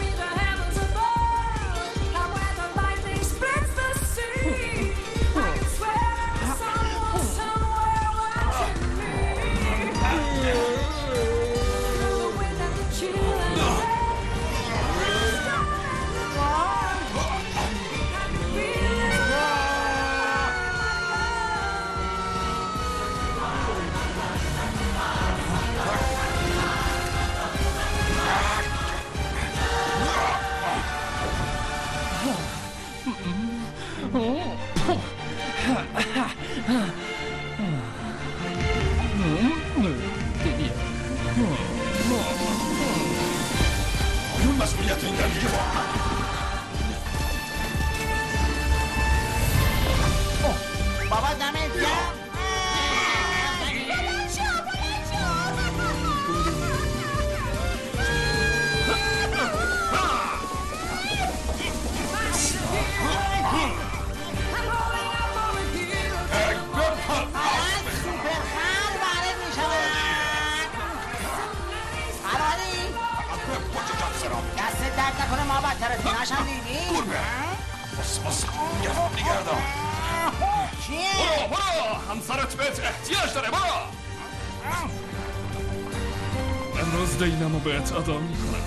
Speaker 13: مسئولیت این در دیگه با
Speaker 6: بابا دمت گرم. دست درد نکنه ما بدتر از ایناش هم دیدی؟
Speaker 13: بس نگردم.
Speaker 6: چیه؟
Speaker 2: برو همسرت بهت احتیاج داره، برو. امروز دینمو بهت ادا میکنم.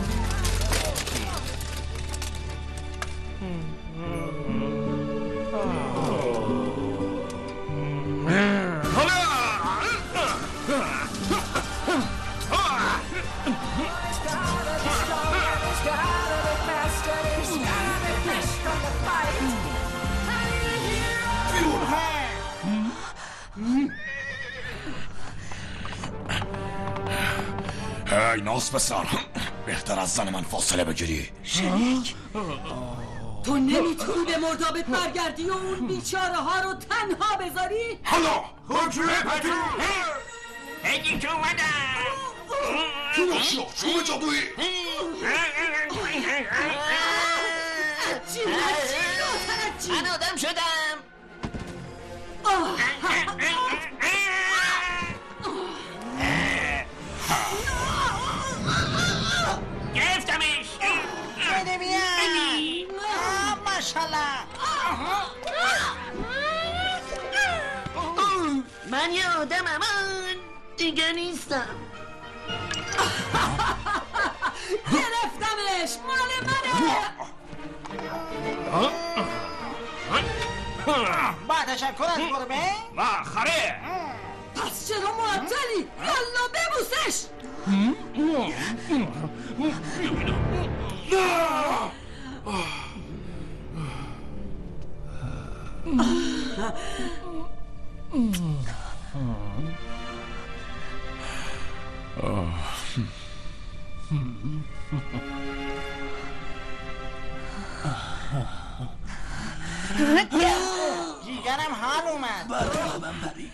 Speaker 13: هی ناس بسر، بهتر از زن من فاصله بگیری.
Speaker 11: شریک تو نمیتونی به مردابت برگردی و اون بیچاره ها رو تنها بذاری؟
Speaker 13: حالا حکمه پتو
Speaker 8: هگی که اومدن
Speaker 13: فیناشو شوم جادویی
Speaker 6: من آدم شدم.
Speaker 8: گرفتمش.
Speaker 6: بده بیان. ماشالله.
Speaker 17: من یه آدمم. دیگه نیستم.
Speaker 11: گرفتمش، مال منه.
Speaker 6: با تشکر از گربه.
Speaker 2: خره.
Speaker 11: پس چرا معطلی؟ یالا ببوسش.
Speaker 6: جیگرم حال اومد.
Speaker 5: برقابم پرید.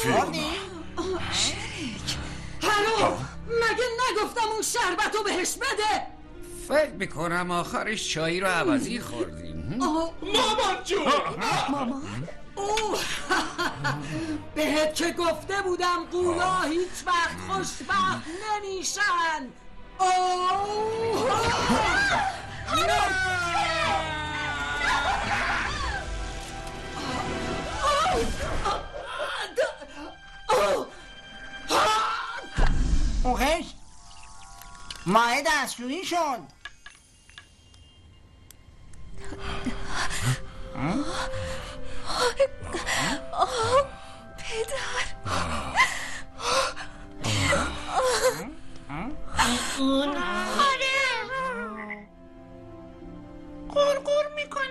Speaker 11: شریک هلو، مگه نگفتم اون شربتو بهش بده؟
Speaker 3: فکر میکنم آخرش چایی رو عوضی خوردیم.
Speaker 12: مامان جون.
Speaker 11: مامان؟ بهت که گفته بودم قولا هیچ وقت خوشبخت نمیشن.
Speaker 6: اوهش ماه دستشویی شد.
Speaker 9: پدر
Speaker 15: اون قرقر میکنه.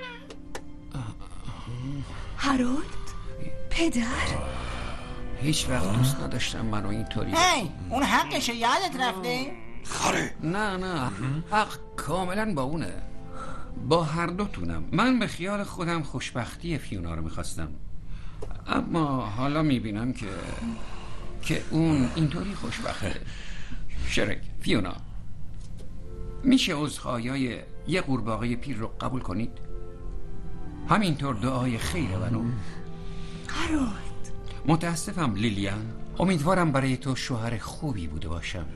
Speaker 9: هارولد پدر
Speaker 3: هیچ وقت دوست نداشتم منو اینطوری.
Speaker 6: هی اون حقشه، یادت رفته؟
Speaker 3: خاره. نه حق کاملا با اونه، با هر دوتونم. من به خیال خودم خوشبختی فیونا رو میخواستم، اما حالا میبینم که اون اینطوری خوشبخته. شرک فیونا، میشه عذرخواهیای یه قورباغه پیر رو قبول کنید؟ همینطور دعای خیر منو.
Speaker 9: هارولد
Speaker 3: متاسفم لیلیان، امیدوارم برای تو شوهر خوبی بوده باشم.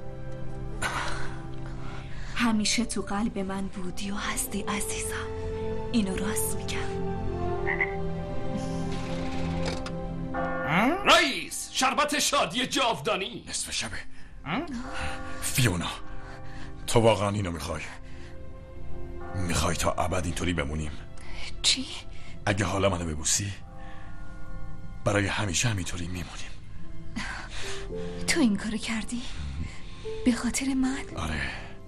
Speaker 9: همیشه تو قلب من بودی و هستی عزیزم. اینو راست میگم.
Speaker 12: رئیس، شربت شادی جاودانی.
Speaker 5: نصف شبه. فیونا، تو واقعا اینو میخوای تا ابد اینطوری بمونیم؟
Speaker 9: چی؟
Speaker 5: اگه حالا منو ببوسی برای همیشه همینطوری میمونیم.
Speaker 9: تو این کارو کردی؟ به خاطر من؟
Speaker 5: آره.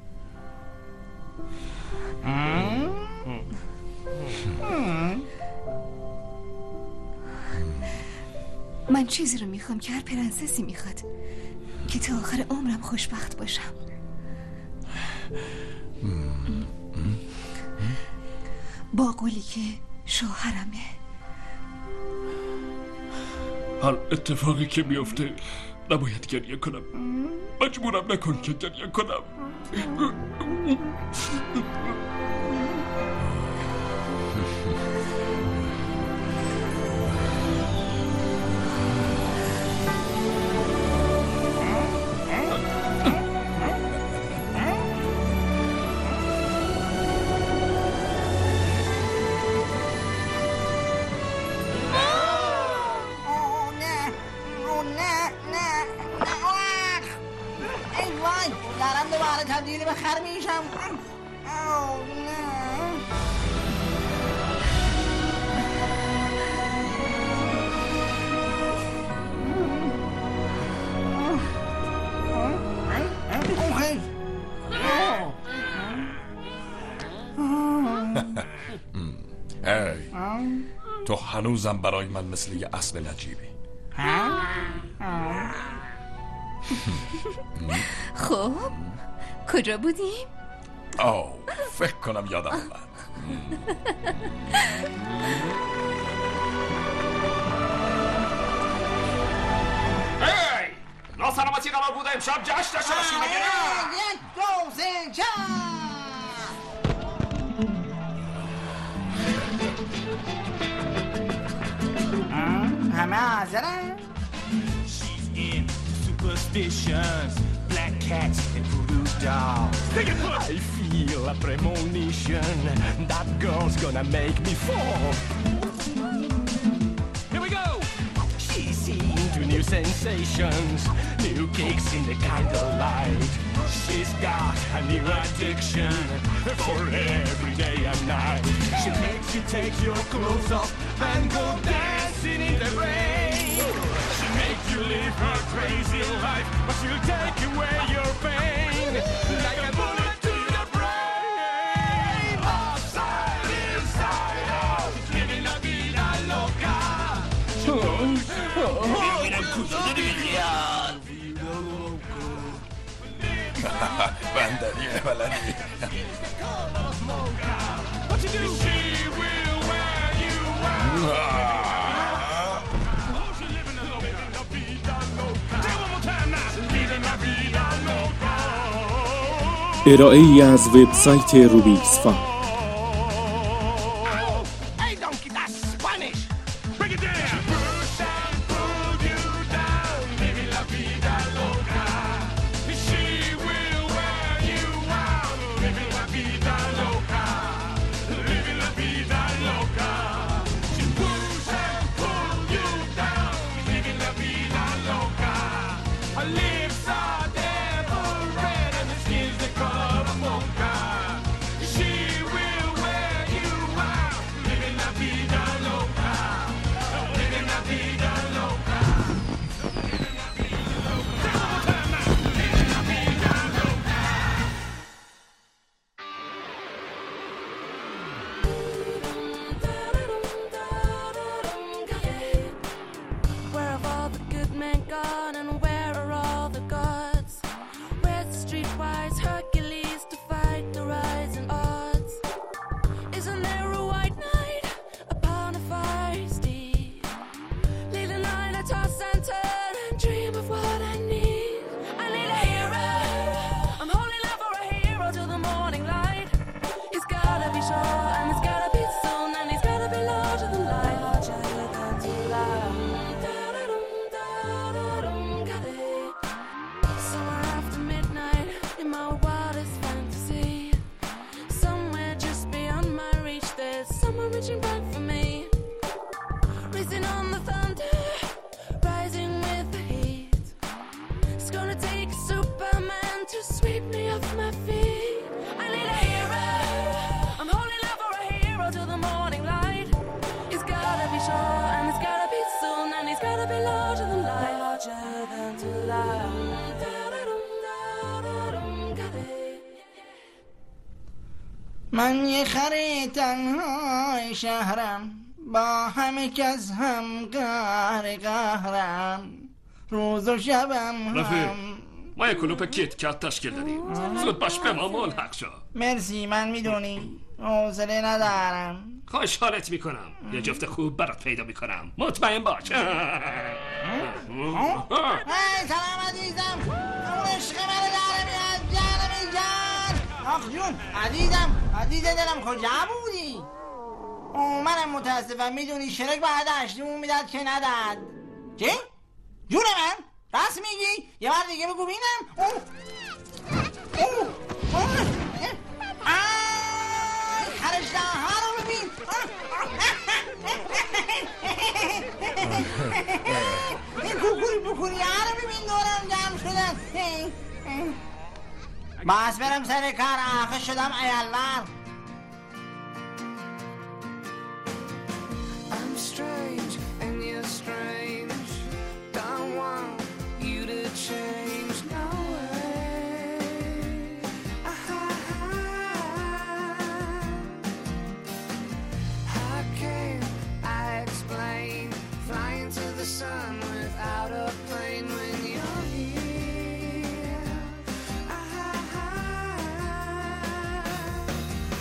Speaker 9: من چیزی رو میخوام که هر پرنسسی میخواد، که تا آخر عمرم خوشبخت باشم. با قولی که شوهرمه.
Speaker 12: هر اتفاقی که میفته نباید گریه کنم. مجبورم نکن که گریه کنم.
Speaker 6: تبدیل به خر میشم.
Speaker 5: ای تو هنوزم برای من مثل یه اسب نجیبی.
Speaker 9: خب کجا بودیم؟
Speaker 5: فکر کنم یادم اومد.
Speaker 12: هی! ناسلامتی قرار بوده امشب جشن داشته باشیم مگه نه؟
Speaker 6: 1 2 3 4 همه حاضرن؟
Speaker 4: Superstitions, black cats and voodoo dolls. I feel a premonition that girl's gonna make me fall. Here we go. She's
Speaker 2: crazy into new sensations, new kicks in the candlelight. She's got a new addiction for every day and night. She makes you take your clothes off and go dancing in the rain. She makes you live her crazy life, but she'll take away your pain like a bullet to the brain. Upside, inside out, living la vida loca.
Speaker 5: بندری بلدی.
Speaker 2: What you do? She will wear you out. Living la vida loca. Say one more time now. Living la vida loca.
Speaker 1: ارائه‌ای از وبسایت روبیکس فان.
Speaker 2: Hey, donkey, that's Spanish. Break it down. Push and pull you down. Living la vida loca. She will wear you out. Living la vida loca. Living la vida loca. She push and pull you down. Living la vida loca. Her lips are devil red and her skin's the color of mocha. She will wear you out. Living la vida loca. Living la vida loca.
Speaker 10: Where have all the good men gone and where are all the gods? Where's the streetwise Hercules to fight the rising odds? Isn't there a white knight upon a fiery steed? Late at night I toss and turn and dream of what I need. I need a hero. I'm holding out for a hero till the morning light. He's gotta be sure and he's gotta be soon and he's gotta be larger than life. Larger than somewhere after midnight in my wildest fantasy, somewhere just beyond my reach, there's someone reaching back for me. Racing on the thunder, rising with the heat. It's gonna take a Superman to sweep me off my feet. I need a hero. I'm holding out for a hero till the morning light. He's gotta be sure and he's gotta be soon and he's gotta be larger than life. Larger than life.
Speaker 6: من یه خر تنهای شهرم، با همه کس هم قهرم، روز و شبم
Speaker 12: رفیق،
Speaker 6: هم.
Speaker 12: ما یک کلوپ کیت کات تشکیل دادیم. زود باش به ما ملحق شو.
Speaker 6: مرسی، من میدونی حوصله ندارم.
Speaker 12: خوشحالت میکنم. یه جفت خوب برات پیدا میکنم. مطمئن باش.
Speaker 6: سلام عزیزم، اون عشق منو داره میاد جانم جان. آخ جون عزیز دلم کجا بودی؟ منم متاسفم، میدونی شرک باید هشتیمون میداد که نداد. چی؟ جون من؟ راست میگی؟ یه بار دیگه بگو بینم. خرشتاها رو ببین. این بکوری ها رو ببین دورم جمع شدن. باز برم سر کار، آخه شدم ایالور.
Speaker 4: I'm strange and you're strange. Don't want you to change. No way. How can I explain flying to the sun without a plane when you're here?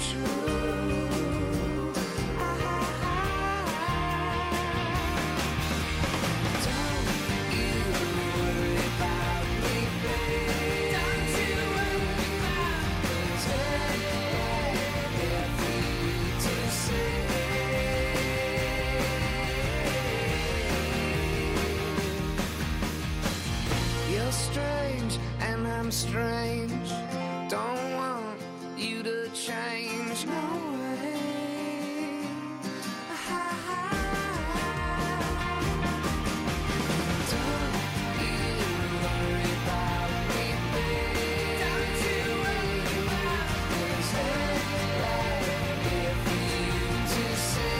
Speaker 4: You're strange and I'm strange. Don't want you to change. No way. Don't you worry about me, babe. Don't you worry about me. If you to say.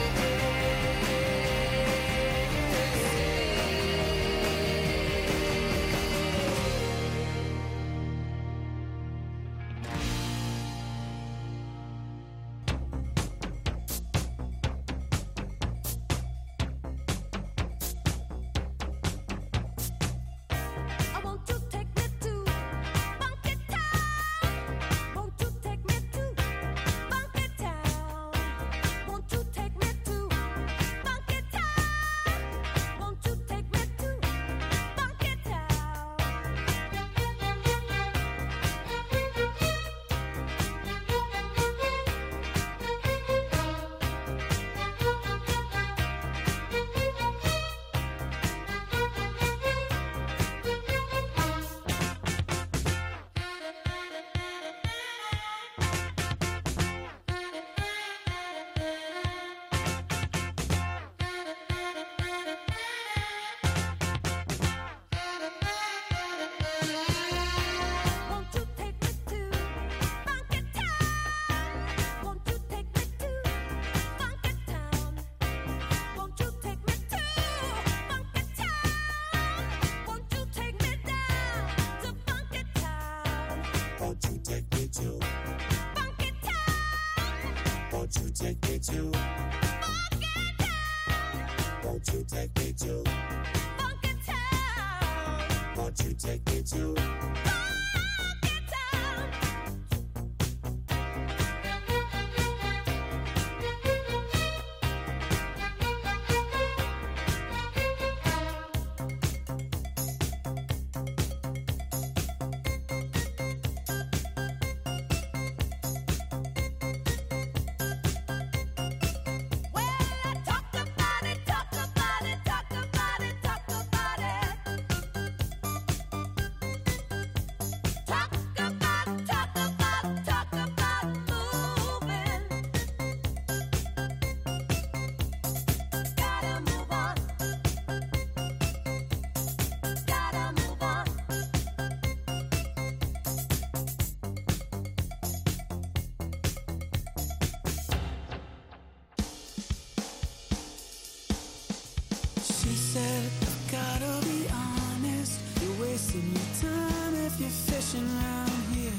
Speaker 18: She said, I've gotta be honest, you're wasting your time if you're fishing around here.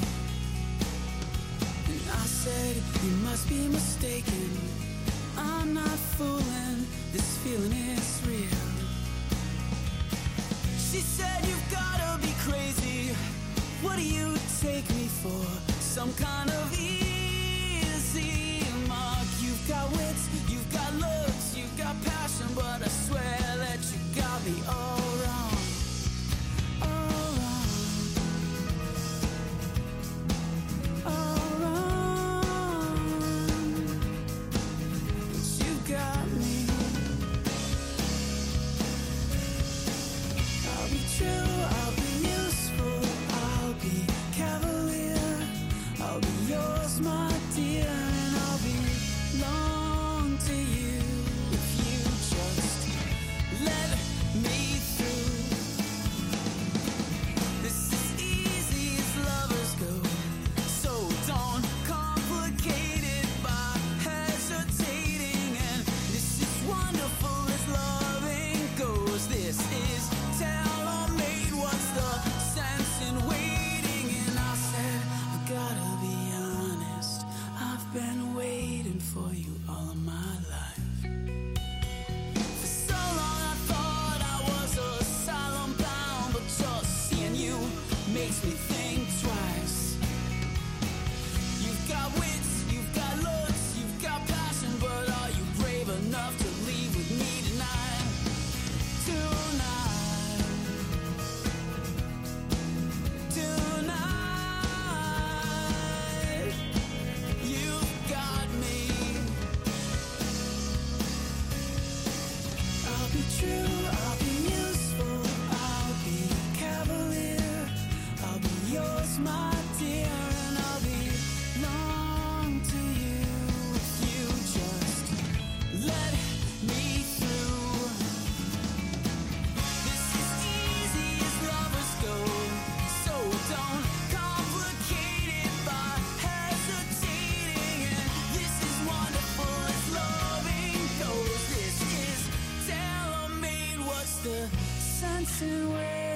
Speaker 18: And I said, you must be mistaken, I'm not fooling, this feeling is real. She said, you've gotta be crazy, what do you take me for? Some kind of easy mark. You've got wits, you've got looks, you've got passion, but I swear that you got me all wrong, all wrong, all wrong. But you got me. I'll be true, I'll be useful, I'll be cavalier, I'll be yours, my dear, and I'll belong to you if you just let me through. This is easy as lovers go, so don't complicate it by hesitating. And this is wonderful as loving goes. This is tailor-made. What's the sense in waiting? And I said, I gotta be honest, I've been waiting for you all of my life. For so long I thought I was asylum bound, but just seeing you makes me think twice. You've got wits, you've got the sun's in way